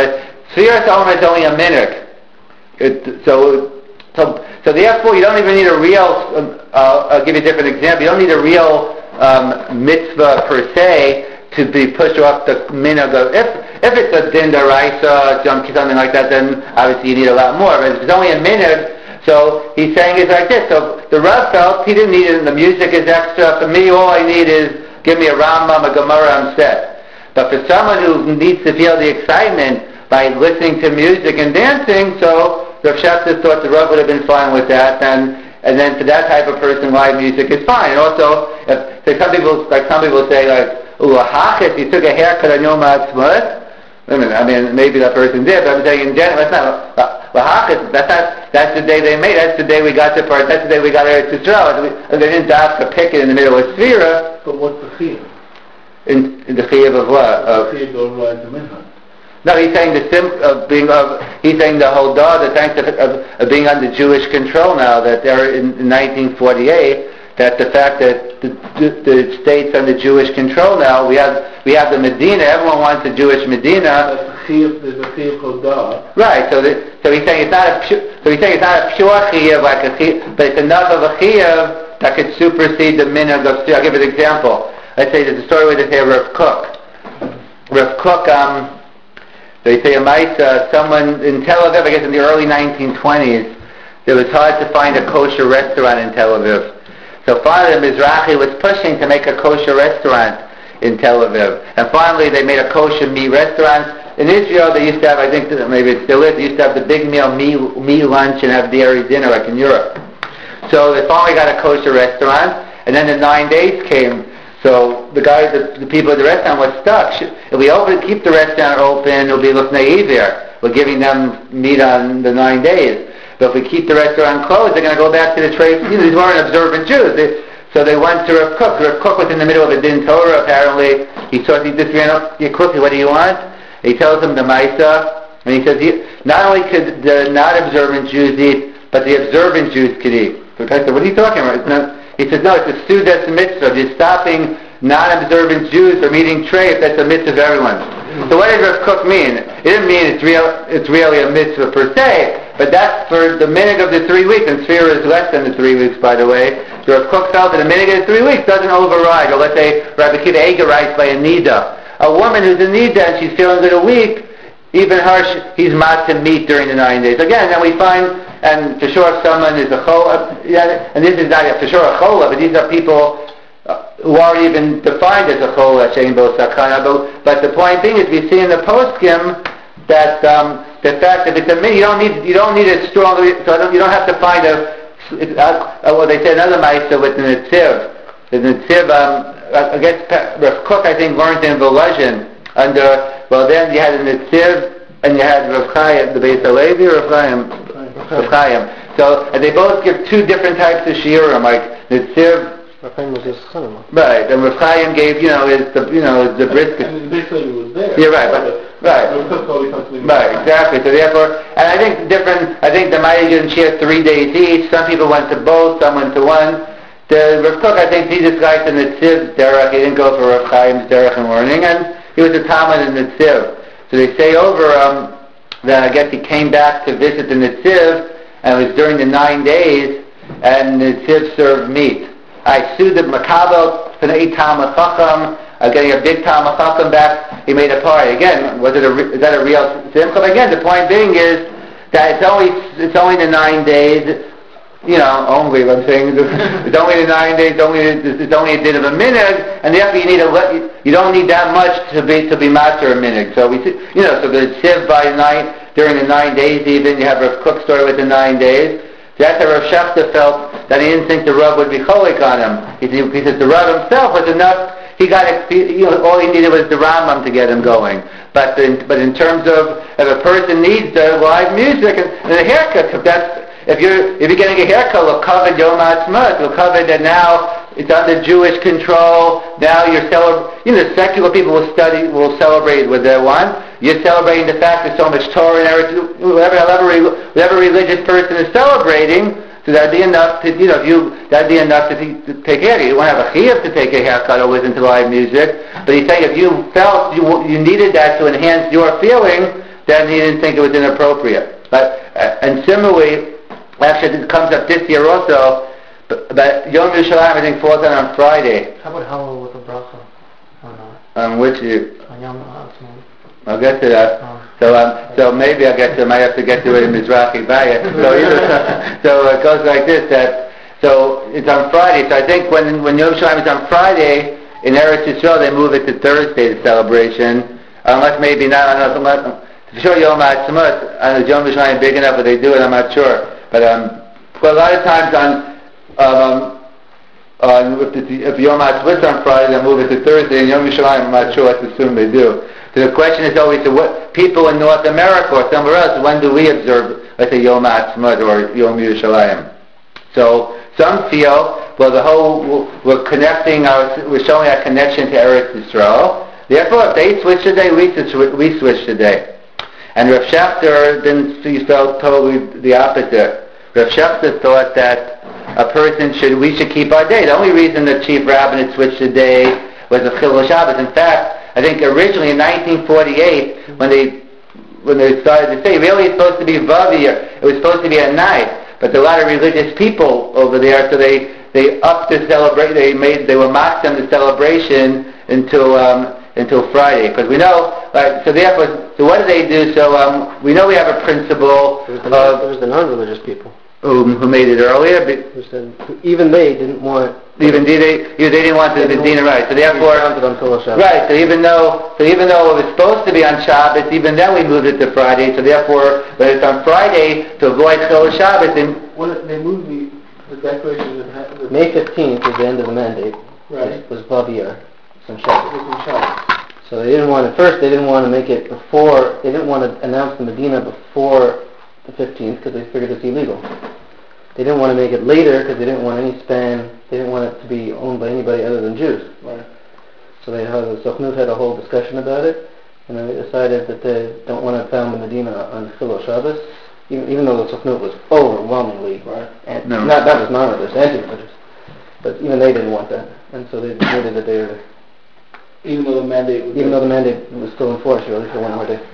Sfiras Omer is only a minhag. It, so, so, so therefore, you don't even need a real. Um, uh, I'll give you a different example. You don't need a real um, mitzvah per se to be pushed off the minhag of. If if it's a din d'oraisa, something like that, then obviously you need a lot more. But if it's only a minhag, so he's saying it's like this. So the Rav felt he didn't need it, and the music is extra. For me, all I need is give me a Rambam, a Gemara, I'm set. But for someone who needs to feel the excitement by listening to music and dancing, so Rav Shachta thought the Rav would have been fine with that, and and then for that type of person, live music is fine. And also, if so some people, like some people say, like, "Ooh, a hachis, you took a haircut on Yom Ha'atzmaut." I mean, I mean, maybe that person did, but I'm saying in general, that's not lahachis. That's not. That's the day they made. That's the day we got to part. That's the day we got Eretz Yisrael. They didn't have to pick it in the middle of Sfira. But what's the chiyuv? In, in the chiyuv of what? Of the chiyuv overrides the minhag. No, he's saying the sim of being of. He's saying the whole law, the thanks of, of, of being under Jewish control now. That they're in, in nineteen forty-eight. That the fact that the, the, the state's under Jewish control now. We have we have the Medina. Everyone wants a Jewish Medina. There's a chiyuv chodah. Right. So the, so he's saying it's not a pure, so he's saying it's not a pure chiyuv like a chiyuv, but it's enough of a chiyuv that could supersede the minhag of. I'll give you an example. Let's say there's a story where they say Rav Kook. Rav Kook. Um, They say a Maisa, someone in Tel Aviv, I guess in the early nineteen twenties, it was hard to find a kosher restaurant in Tel Aviv. So finally the Mizrahi was pushing to make a kosher restaurant in Tel Aviv. And finally they made a kosher meat restaurant. In Israel they used to have, I think maybe it still is, they used to have the big meal, meat, meat lunch and have dairy dinner like in Europe. So they finally got a kosher restaurant, and then the nine days came. So the guys, the, the people at the restaurant were stuck. If we open, keep the restaurant open, it'll be lifnei iver. We're giving them meat on the nine days. But if we keep the restaurant closed, they're going to go back to the trade. You know, these weren't observant Jews. They, so they went to Rav Kook. Rav Kook was in the middle of a din Torah, apparently. He thought he just ran up, yeah, quickly, what do you want? He tells him the Maisa, and he says, he, not only could the not-observant Jews eat, but the observant Jews could eat. So the guy said, what are you talking about? It's not, he says, no, it's a Sudas mitzvah. You're stopping non-observant Jews from eating treif. That's a mitzvah of everyone. Mm-hmm. So what does Rav Kook mean? It didn't mean it's real. It's really a mitzvah per se, but that's for the minhag of the three weeks, and Sfira is less than the three weeks, by the way. So Rav Kook felt that the minhag of the three weeks doesn't override, or let's say Rabbi Akiva Eiger writes by a nida. A woman who's a nida and she's feeling good a week, even her, he's mat to meet during the nine days. Again, then we find, and for sure if someone is a chola, yeah, and this is not for sure a chola, but these are people uh, who aren't even defined as a chola, shein bo sakana, but, but the point being is we see in the poskim that um, the fact that it's a min, you don't need, you don't need a strong, so don't, you don't have to find a, uh, uh, well they say another ma'isa with the Netziv. The Netziv, um, I guess Rav Kook I think learned in Volozhin under, well then you had the Netziv and you had Rav Chaim, the Beis Halevi or Rav Chaim? Rav Chaim. So, and they both give two different types of shiurim, like Netziv. Rav Chaim was his son-in-law. Right, and Rav Chaim gave, you know, his, the, you know, the brisket. And Beis Halevi was there. Yeah, right, but, right. Right, exactly. So therefore, and I think different, I think the Maya didn't share three days each. Some people went to both, some went to one. The Rav Kook, I think, Jesus guy in the Tziv derech. He didn't go for Rav Chaim's derech in learning, and he was a Talmud in the Tziv. So they say over um, that I guess he came back to visit the Netziv, and it was during the nine days, and the Netziv served meat. I sued the Makabel for the eight Talmud Chacham, uh, getting a big Talmud Chacham back. He made a party. Again, was it a, is that a real simcha? But again, the point being is that it's only it's only the nine days. You know, only I'm saying it's only the nine days. Only it's only a bit of a minhag, and therefore you need a you don't need that much to be to be master a minhag. So we, you know, so the siv by night during the nine days even you have a Kook story with the nine days. That's how Rav Shachta felt that he didn't think the Rav would be cholik on him. He, he said the Rav himself was enough. He got it, you know, all he needed was the Rambam to get him going. But in, but in terms of if a person needs the live music and, and a haircut, if that's If you're if you're getting a haircut, we'll cover Yom Ha'atzmaut. We'll cover that now it's under Jewish control. Now you're celebrating. You know, secular people will study, will celebrate what they want. You're celebrating the fact there's so much Torah and everything. Whatever, whatever, whatever religious person is celebrating, so that'd be enough to, you know, if you that'd be enough to, to take care of you. You won't have a chiyuv to take a haircut or listen to live music. But he's saying if you felt you you needed that to enhance your feeling, then he didn't think it was inappropriate. But uh, and similarly, actually it comes up this year also, but, but Yom Yerushalayim I think falls on Friday. How about Hallel with a bracha? Or not? On which you? On Yom Ha'atzmaut. I'll get to that. Oh. So um, so maybe I'll get to. I might have to get to it in Mizrahi Baya. So either, so it goes like this. That so it's on Friday. So I think when when Yom Yerushalayim is on Friday in Eretz Yisrael, they move it to Thursday, the celebration. Unless maybe not. I don't know. Unless, for sure, Yom Ha'atzmaut. I know Yom Yerushalayim big enough, but they do it. I'm not sure. But um, but a lot of times on um. Uh, if, the, if Yom HaTzmaut on Friday, they move it to Thursday, and Yom Yerushalayim, I'm not sure. Let's assume they do. So the question is always, so what people in North America or somewhere else, when do we observe, let's say, Yom HaTzmaut or Yom Yerushalayim? So some feel, well, the whole we're connecting our, we're showing our connection to Eretz Yisrael. Therefore, if they switch today, we switch, we switch today. And Rav Schachter didn't. He felt totally the opposite. Rav Schachter thought that a person should, we should keep our day. The only reason the chief rabbinate switched the day was the Chilul Shabbos. In fact, I think originally in nineteen forty-eight, when they when they started to say, really it's supposed to be Vavir, it was supposed to be at night, but there were a lot of religious people over there, so they they upped the celebration. They made they were mocked on the celebration until um, until Friday, because we know. Right, so therefore, so what do they do? So um, we know we have a principle There was the, of there was the non-religious people. Who, who made it earlier, but Who said, even they didn't want... even they, they, they didn't want the Medina right. So therefore, counted on Chilul Shabbos. right. So even though, so even though it was supposed to be on Shabbos, even then we moved it to Friday. So therefore, when it's on Friday to avoid Chilul Shabbos, then When they moved the, the declaration of ha- the May fifteenth was the end of the mandate. Right. Was, was Baviyar, some it Shabbos. was in Shabbos. So they didn't want to, first they didn't want to make it before, they didn't want to announce the Medina before the fifteenth because they figured it's illegal. They didn't want to make it later because they didn't want any span, they didn't want it to be owned by anybody other than Jews. Right. So they had, the Sochnut had a whole discussion about it, and they decided that they don't want to found the Medina on Chilul Shabbos, even, even though the Sochnut was overwhelmingly, Right. and No. not, not just non-religious, anti-religious, but even they didn't want that, and so they decided that they were, Even though the mandate was... even though the mandate was still in force, really, for one more day.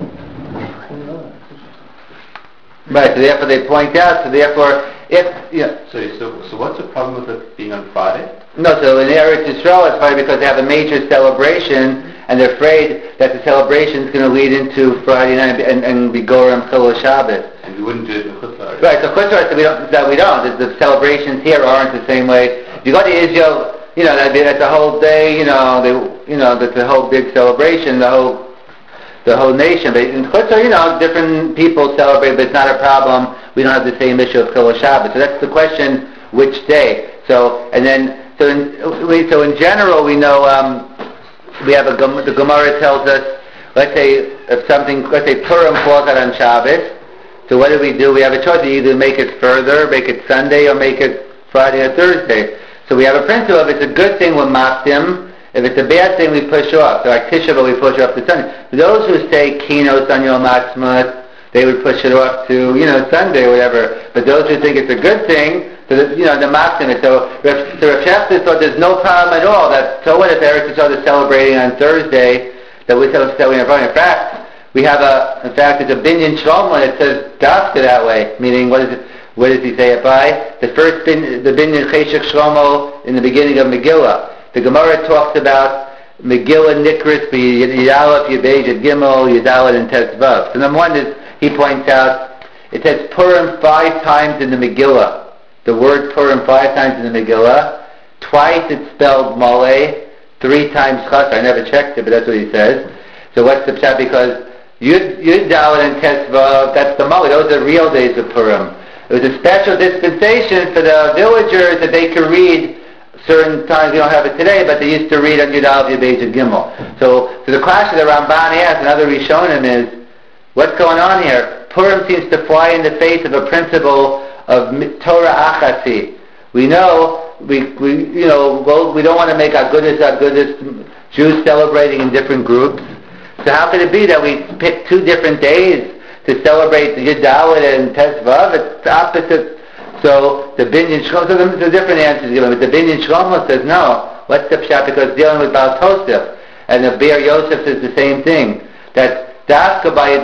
right. So therefore they point out. So therefore, if yeah. So, so, so what's the problem with it being on Friday? No, so in Eretz Yisrael it's probably because they have a major celebration and they're afraid that the celebration is going to lead into Friday night and, and be Gorem Chilul Shabbos. And we wouldn't do it in Chutz La'aretz. Right, so Chutz La'aretz that we don't, that we don't. The, the celebrations here aren't the same way. If you go to Israel, you know, that'd be, that's a whole day, you know, they, you know, that's a whole big celebration, the whole the whole nation. But in Chutz La'aretz, you know, different people celebrate, but it's not a problem. We don't have the same issue of Chilul Shabbos. So that's the question, which day. So, and then, so in, we, so in general, we know, um, we have a, the Gemara tells us, let's say, if something, let's say Purim falls out on Shabbos, so what do we do? We have a choice. We either make it further, make it Sunday, or make it Friday or Thursday. So we have a principle, if it's a good thing, we'll makdim. If it's a bad thing, we push off. So like Tisha B'Av, we push off to Sunday. For those who say Kinos on Yom HaTzmaut, they would push it off to, you know, Sunday or whatever. But those who think it's a good thing, so that, you know, the makdim it. So Rav so Schachter thought there's no problem at all. That so what if Eretz Yisrael is celebrating on Thursday, that we're celebrating on Friday? In fact, we have a, in fact, it's a Binyan Shlomo that says Dafka that way. Meaning, what is it? What does he say it by? The first bin, the Binyan Cheshek Shlomo in the beginning of Megillah. The Gemara talks about Megillah Nikris, Yidalef, Yibej, Yid Gimel, Yidalet, and Tetzvav. So number one is, he points out, it says Purim five times in the Megillah. The word Purim five times in the Megillah. Twice it's spelled Malay, three times Chas. I never checked it, but that's what he says. So what's the pshat? Because Yud, Yidalet and Tetzvav, that's the Malay. Those are real days of Purim. It was a special dispensation for the villagers that they could read certain times. We don't have it today, but they used to read on Yud Aleph, Yud Beis, Yud Gimel. So, so the question the Ramban asks, another Rishonim, is, what's going on here? Purim seems to fly in the face of a principle of Torah Achasi. We know, we, we you know, well, we don't want to make our goodness, our goodness, Jews celebrating in different groups. So how could it be that we pick two different days to celebrate the Yud Aleph and Tetzvav? It's the opposite. So the Binyan Shlomo, so the, the different answers given, but the Binyan Shlomo says no. What's the pshat? Because it's dealing with Baal Tosef, and the Be'er Yosef says the same thing. That Dafka by the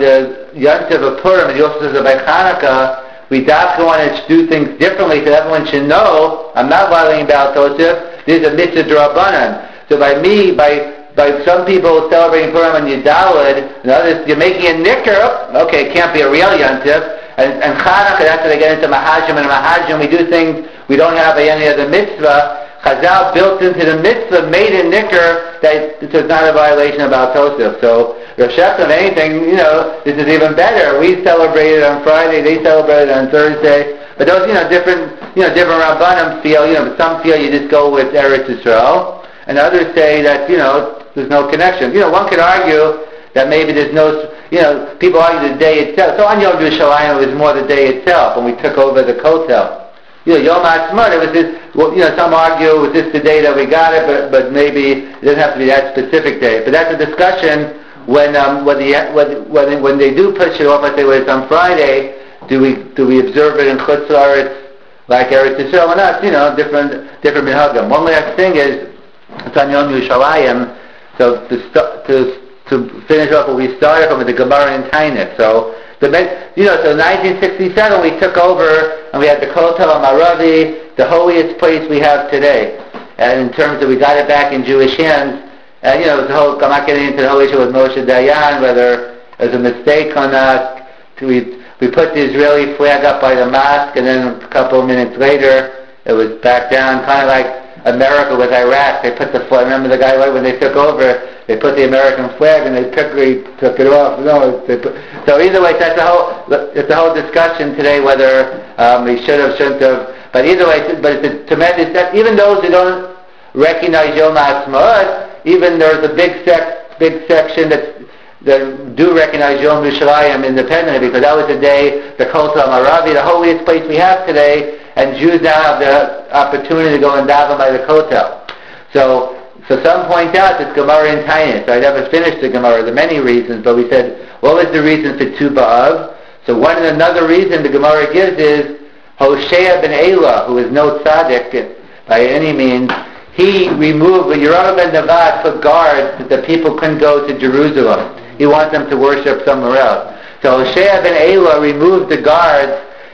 Yantiv of Purim, and he also says about Hanukkah, we definitely want to do things differently so everyone should know, I'm not violating Baal Tosef, this is a mitzvah d'Rabbanan. So by me, by by some people celebrating Purim on Yudalad, and others, you're making a nicker, okay, it can't be a real Yantiv. And, and Chanukah, that's when they get into Mahajim, and Mahajim, we do things we don't have by any other mitzvah. Chazal built into the mitzvah made a nicker that it's not a violation of Baal Tosef. So Rav Shach, if anything, you know, this is even better. We celebrated on Friday, they celebrated on Thursday. But those, you know, different, you know, different Rabbanim feel, you know, but some feel you just go with Eretz Yisrael, and others say that, you know, there's no connection. You know, one could argue that maybe there's no, you know, people argue the day itself. So on Yom Yerushalayim, it was more the day itself when we took over the Kotel. You know, Yom HaAtzmaut, it was this, well, you know, some argue it was just the day that we got it, but, but maybe it doesn't have to be that specific day. But that's a discussion when, um, when, the, when, when they do push it off, let's say when it's on Friday, do we, do we observe it in Chutz La'aretz like Eretz Yisrael or not? You know, different, different minhagim. One last thing is, it's on Yom Yerushalayim, so to, st- to, to finish off what we started from with the Gemara in Tainus. So, the, you know, so nineteen sixty-seven we took over and we had the Kotel Maravi, the holiest place we have today. And in terms of we got it back in Jewish hands, and you know, the whole, I'm not getting into the whole issue with Moshe Dayan, whether it was a mistake or not. We, we put the Israeli flag up by the mosque, and then a couple of minutes later it was back down, kind of like America with Iraq. They put the flag, remember the guy right when they took over, they put the American flag and they quickly took it off. No, they put, so either way, that's a whole, it's a whole discussion today whether um, we should have, shouldn't have. But either way, but it's a tremendous, that even those who don't recognize Yom HaAtzmaut, even there's a big sec, big section that that do recognize Yom Yerushalayim independently, because that was the day the Kotel Maravi, the holiest place we have today, and Jews now have the opportunity to go and daven by the Kotel. So, so some point out this Gemara in Tainus. I never finished the Gemara. There are many reasons, but we said, what was the reason for Tu B'Av? So one and another reason the Gemara gives is Hoshea ben Elah, who is no tzaddik by any means. He removed, when Yeravim ben Nevat put guards that the people couldn't go to Jerusalem. He wants them to worship somewhere else. So Hoshea ben Elah removed the guards,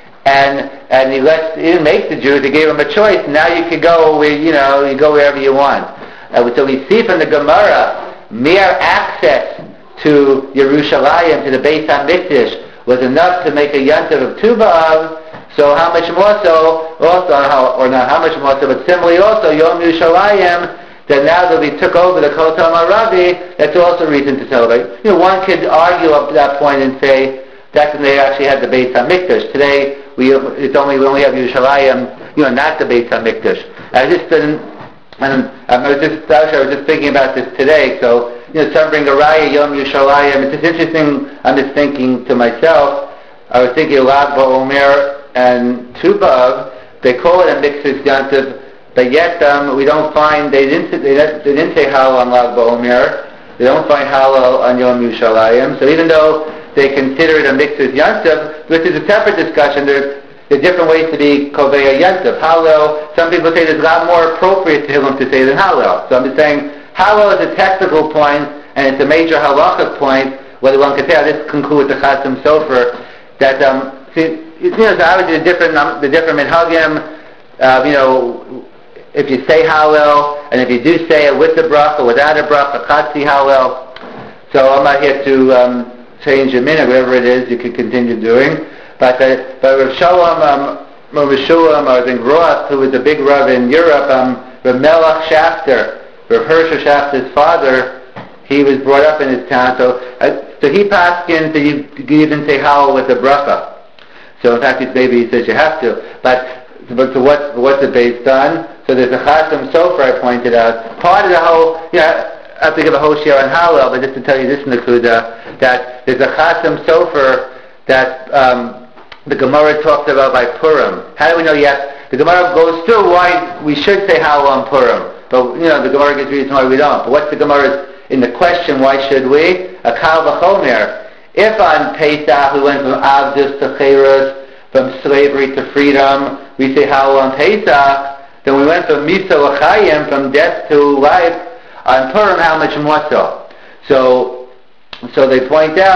and and he let he didn't make the Jews. He gave them a choice. Now you can go where you know you go wherever you want. Uh, so we see from the Gemara, mere access to Yerushalayim, to the Beis HaMikdash, was enough to make a Yantiv of Tu B'Av. So how much more so, also, how, or not how much more so, but similarly also, Yom Yerushalayim, that now that we took over the Kotel Maravi, that's also a reason to celebrate. You know, one could argue up to that point and say, that's when they actually had the Beis HaMikdash. Today, we it's only we only have Yerushalayim, you know, not the Beis HaMikdash. I just didn't, and I was just, I was just thinking about this today, so, you know, some bring a Raya, Yom Yerushalayim. It's just interesting, I'm just thinking to myself, I was thinking Lag BaOmer and Tu B'Av, they call it a Mixus Yantiv, but yet um, we don't find, they didn't, they didn't, they didn't say Halal on Lag BaOmer, they don't find Halal on Yom Yerushalayim, so even though they consider it a Mixus Yantiv, which is a separate discussion, there's, there are different ways to be Kovei Yantiv. Halal, some people say there's a lot more appropriate to him to say than Halal. So I'm just saying, Halal is a technical point, and it's a major halachic point, whether one could say, I'll just conclude with the Chasim Sofer, that, um, see, you know, so obviously the different, um, the different minhagim, uh, you know, if you say Hallel, and if you do say it with the bracha, without a bracha, Chatzi Hallel. So I'm not here to um, change a minute, whatever it is, you can continue doing. But uh, but Rav Shalom, um, Rav Shalom, I think Roth, who was a big Rav in Europe, um, Rav Melech Shafter, Rav Hershel Shafter's father, he was brought up in his town, so uh, so he passed in to you, you even say Hallel with the bracha. So in fact, maybe he says you have to. But but so what what's it based on? So there's a Chasim Sofer I pointed out. Part of the whole, you know, I have to give a whole share on Hallel, but just to tell you this Nakuda, that there's a Chasim Sofer that um, the Gemara talks about by Purim. How do we know yet? The Gemara goes through why we should say Hallel on Purim. But, you know, the Gemara gives reasons why we don't. But what's the Gemara in the question, why should we? A Kal V'chomer. If on Pesach we went from Avdus to Cheirus, from slavery to freedom, we say Hallel on Pesach, then we went from Misa L'Chayim, from death to life, on Purim, how much more so? So, so they point out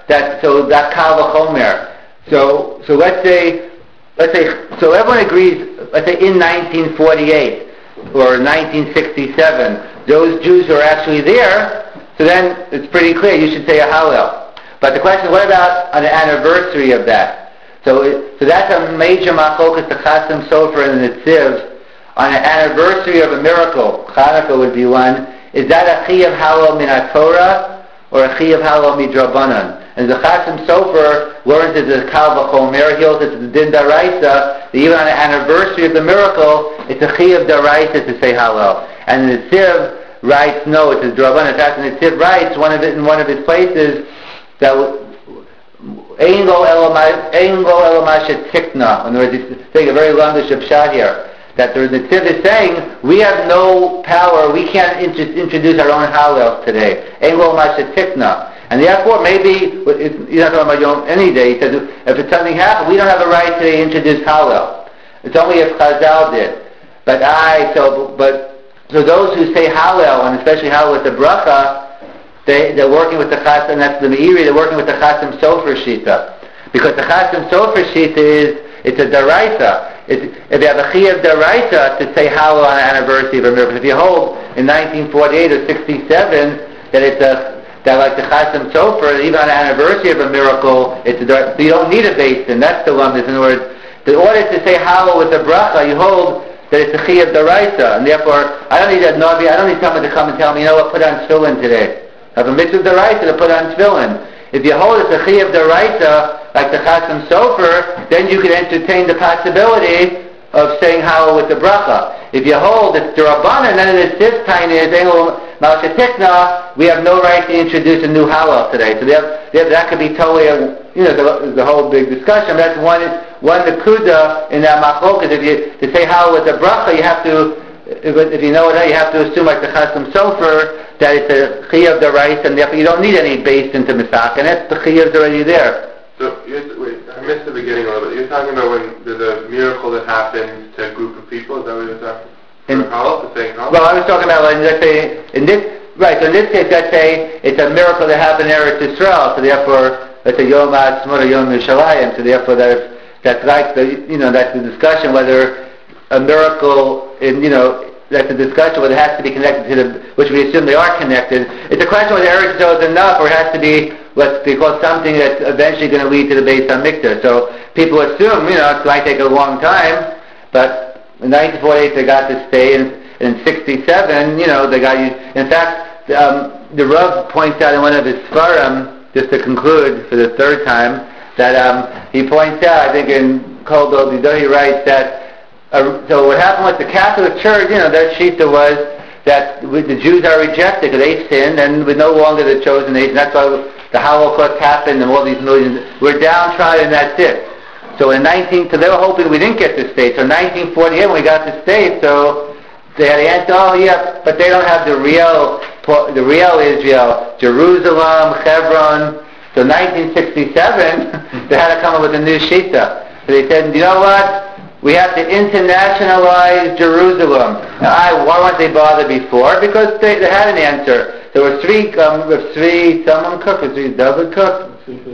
that so that kal v'chomer. So so let's say let's say so everyone agrees. Let's say in nineteen forty-eight or nineteen sixty-seven, those Jews who are actually there. So then it's pretty clear you should say a Hallel. But the question is, what about an anniversary of that? So it, so that's a major machlokas, the Chasim Sofer and the Netziv on an anniversary of a miracle. Chanukah would be one. Is that a Chiyav Hallel min HaTorah or a Chiyav Hallel midrabanan? And the Chasim Sofer learns it as Kal V'chomer. He holds it to the Din Daraisa, that even on an anniversary of the miracle, it's a Chiyav Daraisa to say Hallel. And the Netziv writes, no, it's a Drabanan. In fact, the Netziv writes one of it in one of his places that Ein Lo Elomash Tikna. In other words, he's saying a very long shot here. That the Netziv is saying, we have no power, we can't int- introduce our own Hallel today. Ein Lo Elomash Tikna. And therefore, maybe, he's not talking about your own any day, he says, if it's something happened, we don't have a right today to introduce Hallel. It's only if Chazal did. But I, so, but, so those who say Hallel, and especially Hallel with the bracha, they, they're working with the Chasim, and that's the Meiri, they're working with the Chasim Sofer Shita. Because the Chasim Sofer Shita is, it's a Daraisa. It's, if you have a Chiyav Daraisa to say Hallel on an anniversary of a miracle. If you hold in nineteen forty-eight or sixty-seven that it's a, that like the Chasim Sofer, even on an anniversary of a miracle, it's a Daraisa. So you don't need a basin. That's the one. In other words, in order to say Hallel with the bracha, you hold that it's a Chiyav Daraisa, and therefore, I don't need a Navi, I don't need someone to come and tell me, you know what, put on tefillin today. I have a mitzvah Daraisa to put on tefillin. If you hold it's a Chiyav Daraisa, like the Chasim Sofer, then you can entertain the possibility of saying Hallel with the bracha. If you hold it's Darabanan, then it is this time is Malchatikna, we have no right to introduce a new Hallel today. So they have, they have, that could be totally, a, you know, the, the whole big discussion. That's one one nekuda in that machlokas. If you to say Hallel with the bracha, you have to, if, if you know it, you have to assume like the Chasim Sofer that it's a Chiyav Daraisa, and therefore you don't need any base into Misach, and that's the Chiyav's already there. So, you're, wait, I missed the beginning a little bit. You're talking about when there's a miracle that happens to a group of people. Is that what you're talking about? In Hallel, to saying Hallel? Well, I was talking about, like, let's say, in this, right, so in this case, let's say it's a miracle that happened in Eretz Yisrael, so therefore, let's say Yom HaAtzmaut or Yom Yerushalayim, so therefore that's, that's like the, you know, that's the discussion whether a miracle in, you know, that's a discussion whether it has to be connected to the, which we assume they are connected. It's a question whether Eretz Yisrael is enough or it has to be what's called something that's eventually going to lead to the Beis HaMikdash. So people assume, you know, it might take a long time, but in nineteen forty-eight they got to stay, and in sixty-seven, you know, they got you. In fact, um, the Rav points out in one of his Sfarim, just to conclude for the third time, that um, he points out, I think in Kol Dol Dido, he writes that, uh, so what happened with the Catholic Church, you know, their shita was that the Jews are rejected because they sinned, and we're no longer the chosen nation. That's why the Holocaust happened, and all these millions, we're downtrodden, that's it. So in nineteen, so they were hoping we didn't get the state. So in nineteen forty-eight, when we got the state, so they had the answer, oh yeah, but they don't have the real, the real Israel, Jerusalem, Hebron. So nineteen sixty-seven, they had to come up with a new shita. So they said, you know what? We have to internationalize Jerusalem. Now, I, why weren't they bothered before? Because they, they had an answer. There were three, um, three, someone cook, was three David cook?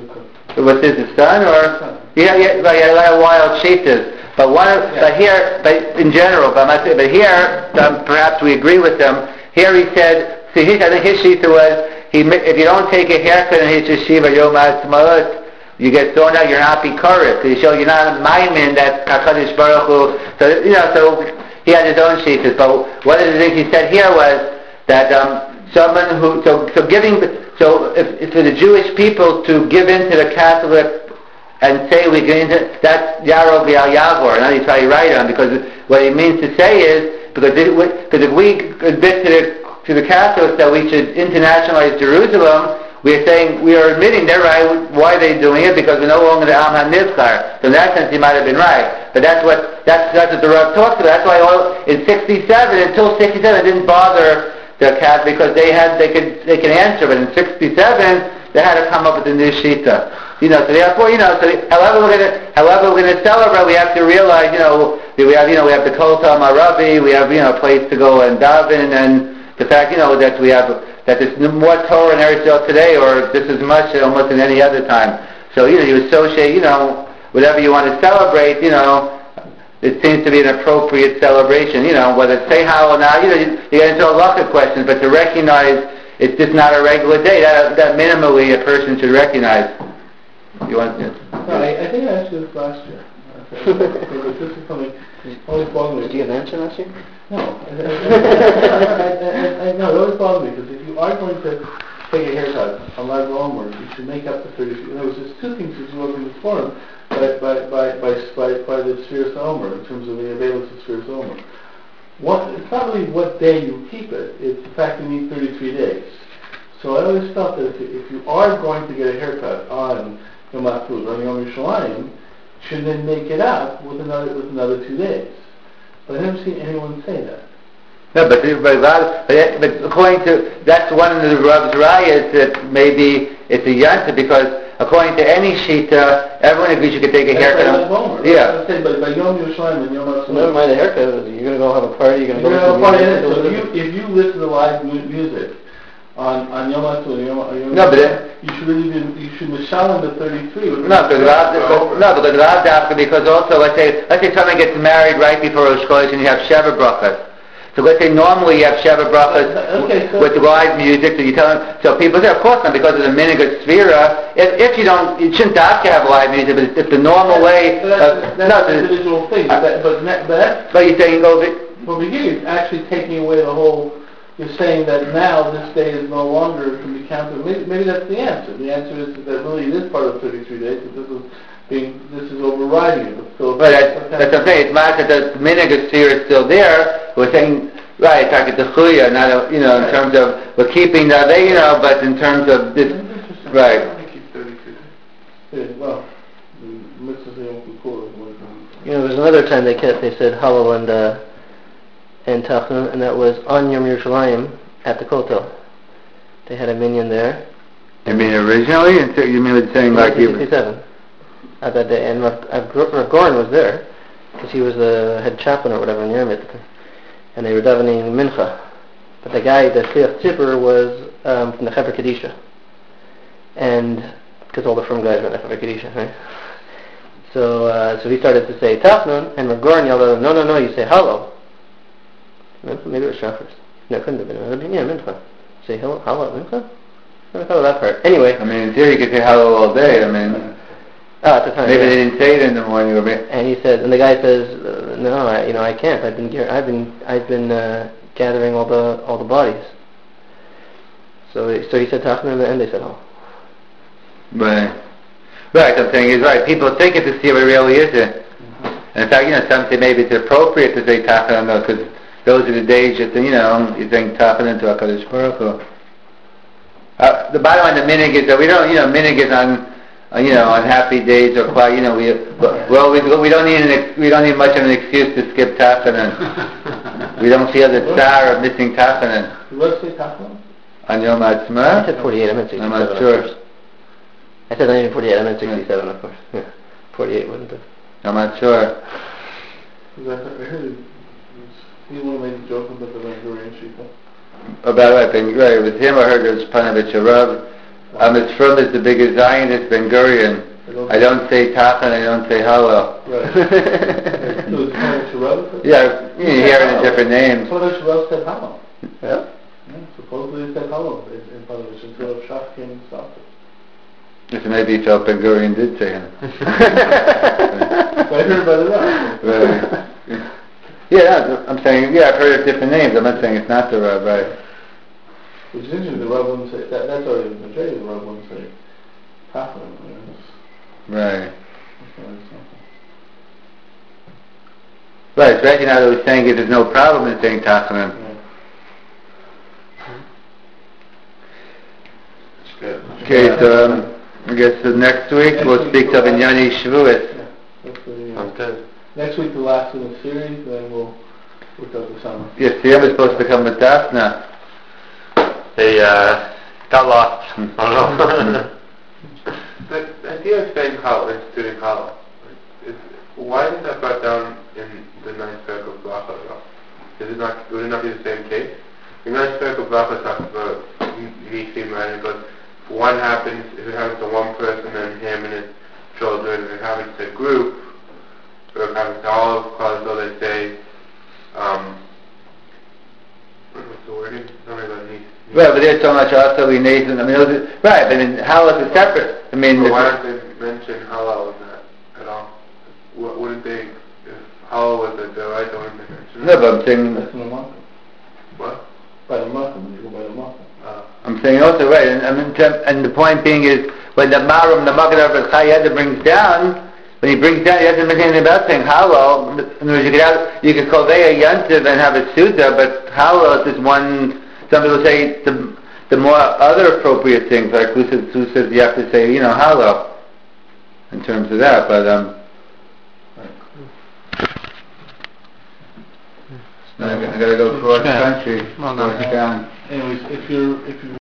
Was his son or? Yeah, yeah, but he had a lot of wild shitas. But one, of, yeah. but here, but in general, but, I'm not saying, but here, um, perhaps we agree with them. Here he said, see, his, I think his shita was, he, if you don't take a haircut in his yeshiva, Yom HaAtzmaut, you get thrown out, you're not bikuris, because you show you're not a maimin, that HaKadosh Baruch Hu. So, you know, so he had his own shitas. But one of the things he said here was that um, someone who, so, so giving, so if, if for the Jewish people to give in to the Catholic and say we get into, that's Yarov Yal Yavor, and he's probably right on, because what he means to say is, because it, because if we admit to the, to the Catholics that we should internationalize Jerusalem, we are saying, we are admitting they're right. Why are they doing it? Because we're no longer the Am HaNivchar. So in that sense, he might have been right. But that's what that's that's what the Rav talks about. That's why all, in sixty-seven, until sixty-seven, it didn't bother the Catholics because they had they could they could answer. But in sixty-seven, they had to come up with a new shita. You know, so therefore, you know, so however we're gonna however we're gonna celebrate, we have to realize, you know, we have you know we have the Kol Tal Maravi, we have you know a place to go and daven, and the fact you know that we have that there's no more Torah in Eretz Yisrael today, or just as much almost in any other time. So, you know, you associate, you know, whatever you want to celebrate, you know, it seems to be an appropriate celebration, you know, whether it's say Hallel now, you know, you, you get into a lot of questions, but to recognize it's just not a regular day, that, that minimally a person should recognize. You want to? No, I, I think I asked you this last year. But this is something always bothers me. Did you get an answer last year? No. I, I, I, I, no, it always bothers me, because if you are going to take a haircut on Lag BaOmer, you should make up the thirty feet. There was just two things that you in this forum by, by, by, by, by, by the Sfiras Omer, in terms of the availance of Sfiras Omer. One, it's not really what day you keep it, it's the fact you need thirty-three days. So I always felt that if you, if you are going to get a haircut on Yom HaTzmaut, on Yom Yerushalayim, you should then make it up with another with another two days. But I never seen anyone say that. No, but, but, but, but according to, that's one of the Rav's rayas that maybe it's a yanta, because according to any shita, everyone agrees you could take a haircut. On, yeah. That's what I'm saying, but by Yom Yerushalayim and Yom HaTzmaut. So never mind the haircut. You're going to go have a party. You're going to You're go going to have a to party in it. So if you, if you listen to live mu- music on on Yom HaTzmaut, Yom, Yom No, but it, you should really be, you should mishalim the thirty-three. no, because Rav, no, because Rav Dafka, because also let's say let's say someone gets married right before Rosh Chodesh and you have Sheva Brachas. So let's say normally you have Sheva Brachas okay, so with live music, so you tell them, so people say, of course not, because of the minhag of Sfira, if, if you don't, you shouldn't have to have live music, but it's the normal way so that's, of, that's no, an individual thing, uh, but, but, but that's, but you're saying go, over here you're actually taking away the whole, you're saying that now this day is no longer, can be counted, maybe, maybe that's the answer. The answer is that really it is part of thirty-three days, but this is being, this is overriding it. So but that's, that's what I'm saying, it's not that the minhag of Sfira is still there, we're saying, right, talking to Chuya, not a, you know, in terms of we're keeping that, they, you know, but in terms of this, right. Yeah, well, the mitzvahs they don't be cool. You know, there was another time they kept, they said Hallel and uh, and Tachnun, and that was on Yom Yerushalayim at the Kotel. They had a minyan there. You mean originally? And so you mean it's saying like you? nineteen sixty-seven. At that day, and Rav, Rav Goren was there because he was the head chaplain or whatever in Yermit, and they were davening mincha. But the guy, the Shliach Tzipor, was um, from the Chaver Kedisha, and because all the firm guys were in the Chaver Kedisha, right? So, uh, so he started to say Tachnun, and Rav Goren yelled at him, "No, no, no! You say Hallel." Maybe it was Shacharis. No, it couldn't have been. It would have been, yeah, mincha. Say Hallel, mincha. I thought of that part. Anyway. I mean, in theory, you could say Hallel all day. I mean. Oh, at the time, maybe yeah. they didn't say it in the morning. Or and he said, and the guy says, uh, "No, I, you know, I can't. I've been, gear- I've been, I've been uh, gathering all the, all the bodies." So, so he said Tachnun, and they said, "Oh." Right. Right. I'm saying he's right. People think it to see what it really is. It. And in fact, you know, some say maybe it's appropriate to say Tachnun because those are the days that you know you think Tachnun to Hakadosh Baruch Hu. Uh, the bottom line, the minhag is that we don't, you know, minhag is on. Uh, you know, on happy days or quiet, you know, we well, we, we don't need an ex, we don't need much of an excuse to skip Tachanun. We don't feel the star of missing Tachanun. Let's say Tachanun. On Yom HaTzmaut? I said forty-eight. I meant sixty-seven. I'm not sure. Of course. I said I meant forty-eight. I meant sixty-seven, of course. Yeah. forty-eight wouldn't it? I'm not sure. I heard he wanted to make a joke about the Hungarian shita. About what? Ben, right, with him I heard it was Panovich Arav. I'm as firm as the biggest Zionist Ben Gurion. I don't say Tachan, I don't say Hallel. Right. So it's Panovich Arav? Yeah, you hear it in different names. Panovich Arav said Hallel. Yeah. Yeah, supposedly it said Hallel in, in Panovich until Shach came and stopped it. So maybe he felt Ben Gurion did say him. So I heard about it now. Right. Yeah, I'm saying, yeah, I've heard of different names. I'm not saying it's not the Rav, right? Which is interesting, the Rav wouldn't say, that, that's already the majority, the Rav wouldn't say Tachanun. Right. Right, especially now that we're saying it, there's no problem in saying Tachanun. Yeah. Okay, so um, I guess the next week Next we'll week speak we'll- of Inyani Shavuos. Yeah, that's the, uh, Sounds good. next week the last in the series, then we'll look up the summer. Yes, Siyam is supposed to come with Daphna. They uh, got lost. I don't know. The idea of saying Chal, instituting Chal, is, why isn't that brought down in the ninth parak of Bracha? Is it not, would it not be the same case? The ninth parak of Bracha talks about Nifim, right? But if one happens, if it happens to one person, then him and his children. If it happens to a group, or if it happens to all of Klal, so they say, um, what's the wording? Something about Nifim. Right, but there's so much also we Nathan. I mean, those are, right, but in halal is separate. I mean, But why don't they mention halal in that at all? What wouldn't they? If halal was a deraita, wouldn't they mention it? no, but I'm saying, That's in the market. What? By the market, when you go by the market. Uh, I'm saying also right, and I mean, to- and the point being is when the Maram, the Magen Avraham Chayed brings down, when he brings down, he doesn't mention anything about saying halal. In other words, you could have, you could call a yantiv and have a suda, but halal is just one. Some people say the the more other appropriate things, like who says, who says you have to say, you know, halal in terms of that, but um. I gotta go cross country, Well, no. cross town. Anyways, if you're, if you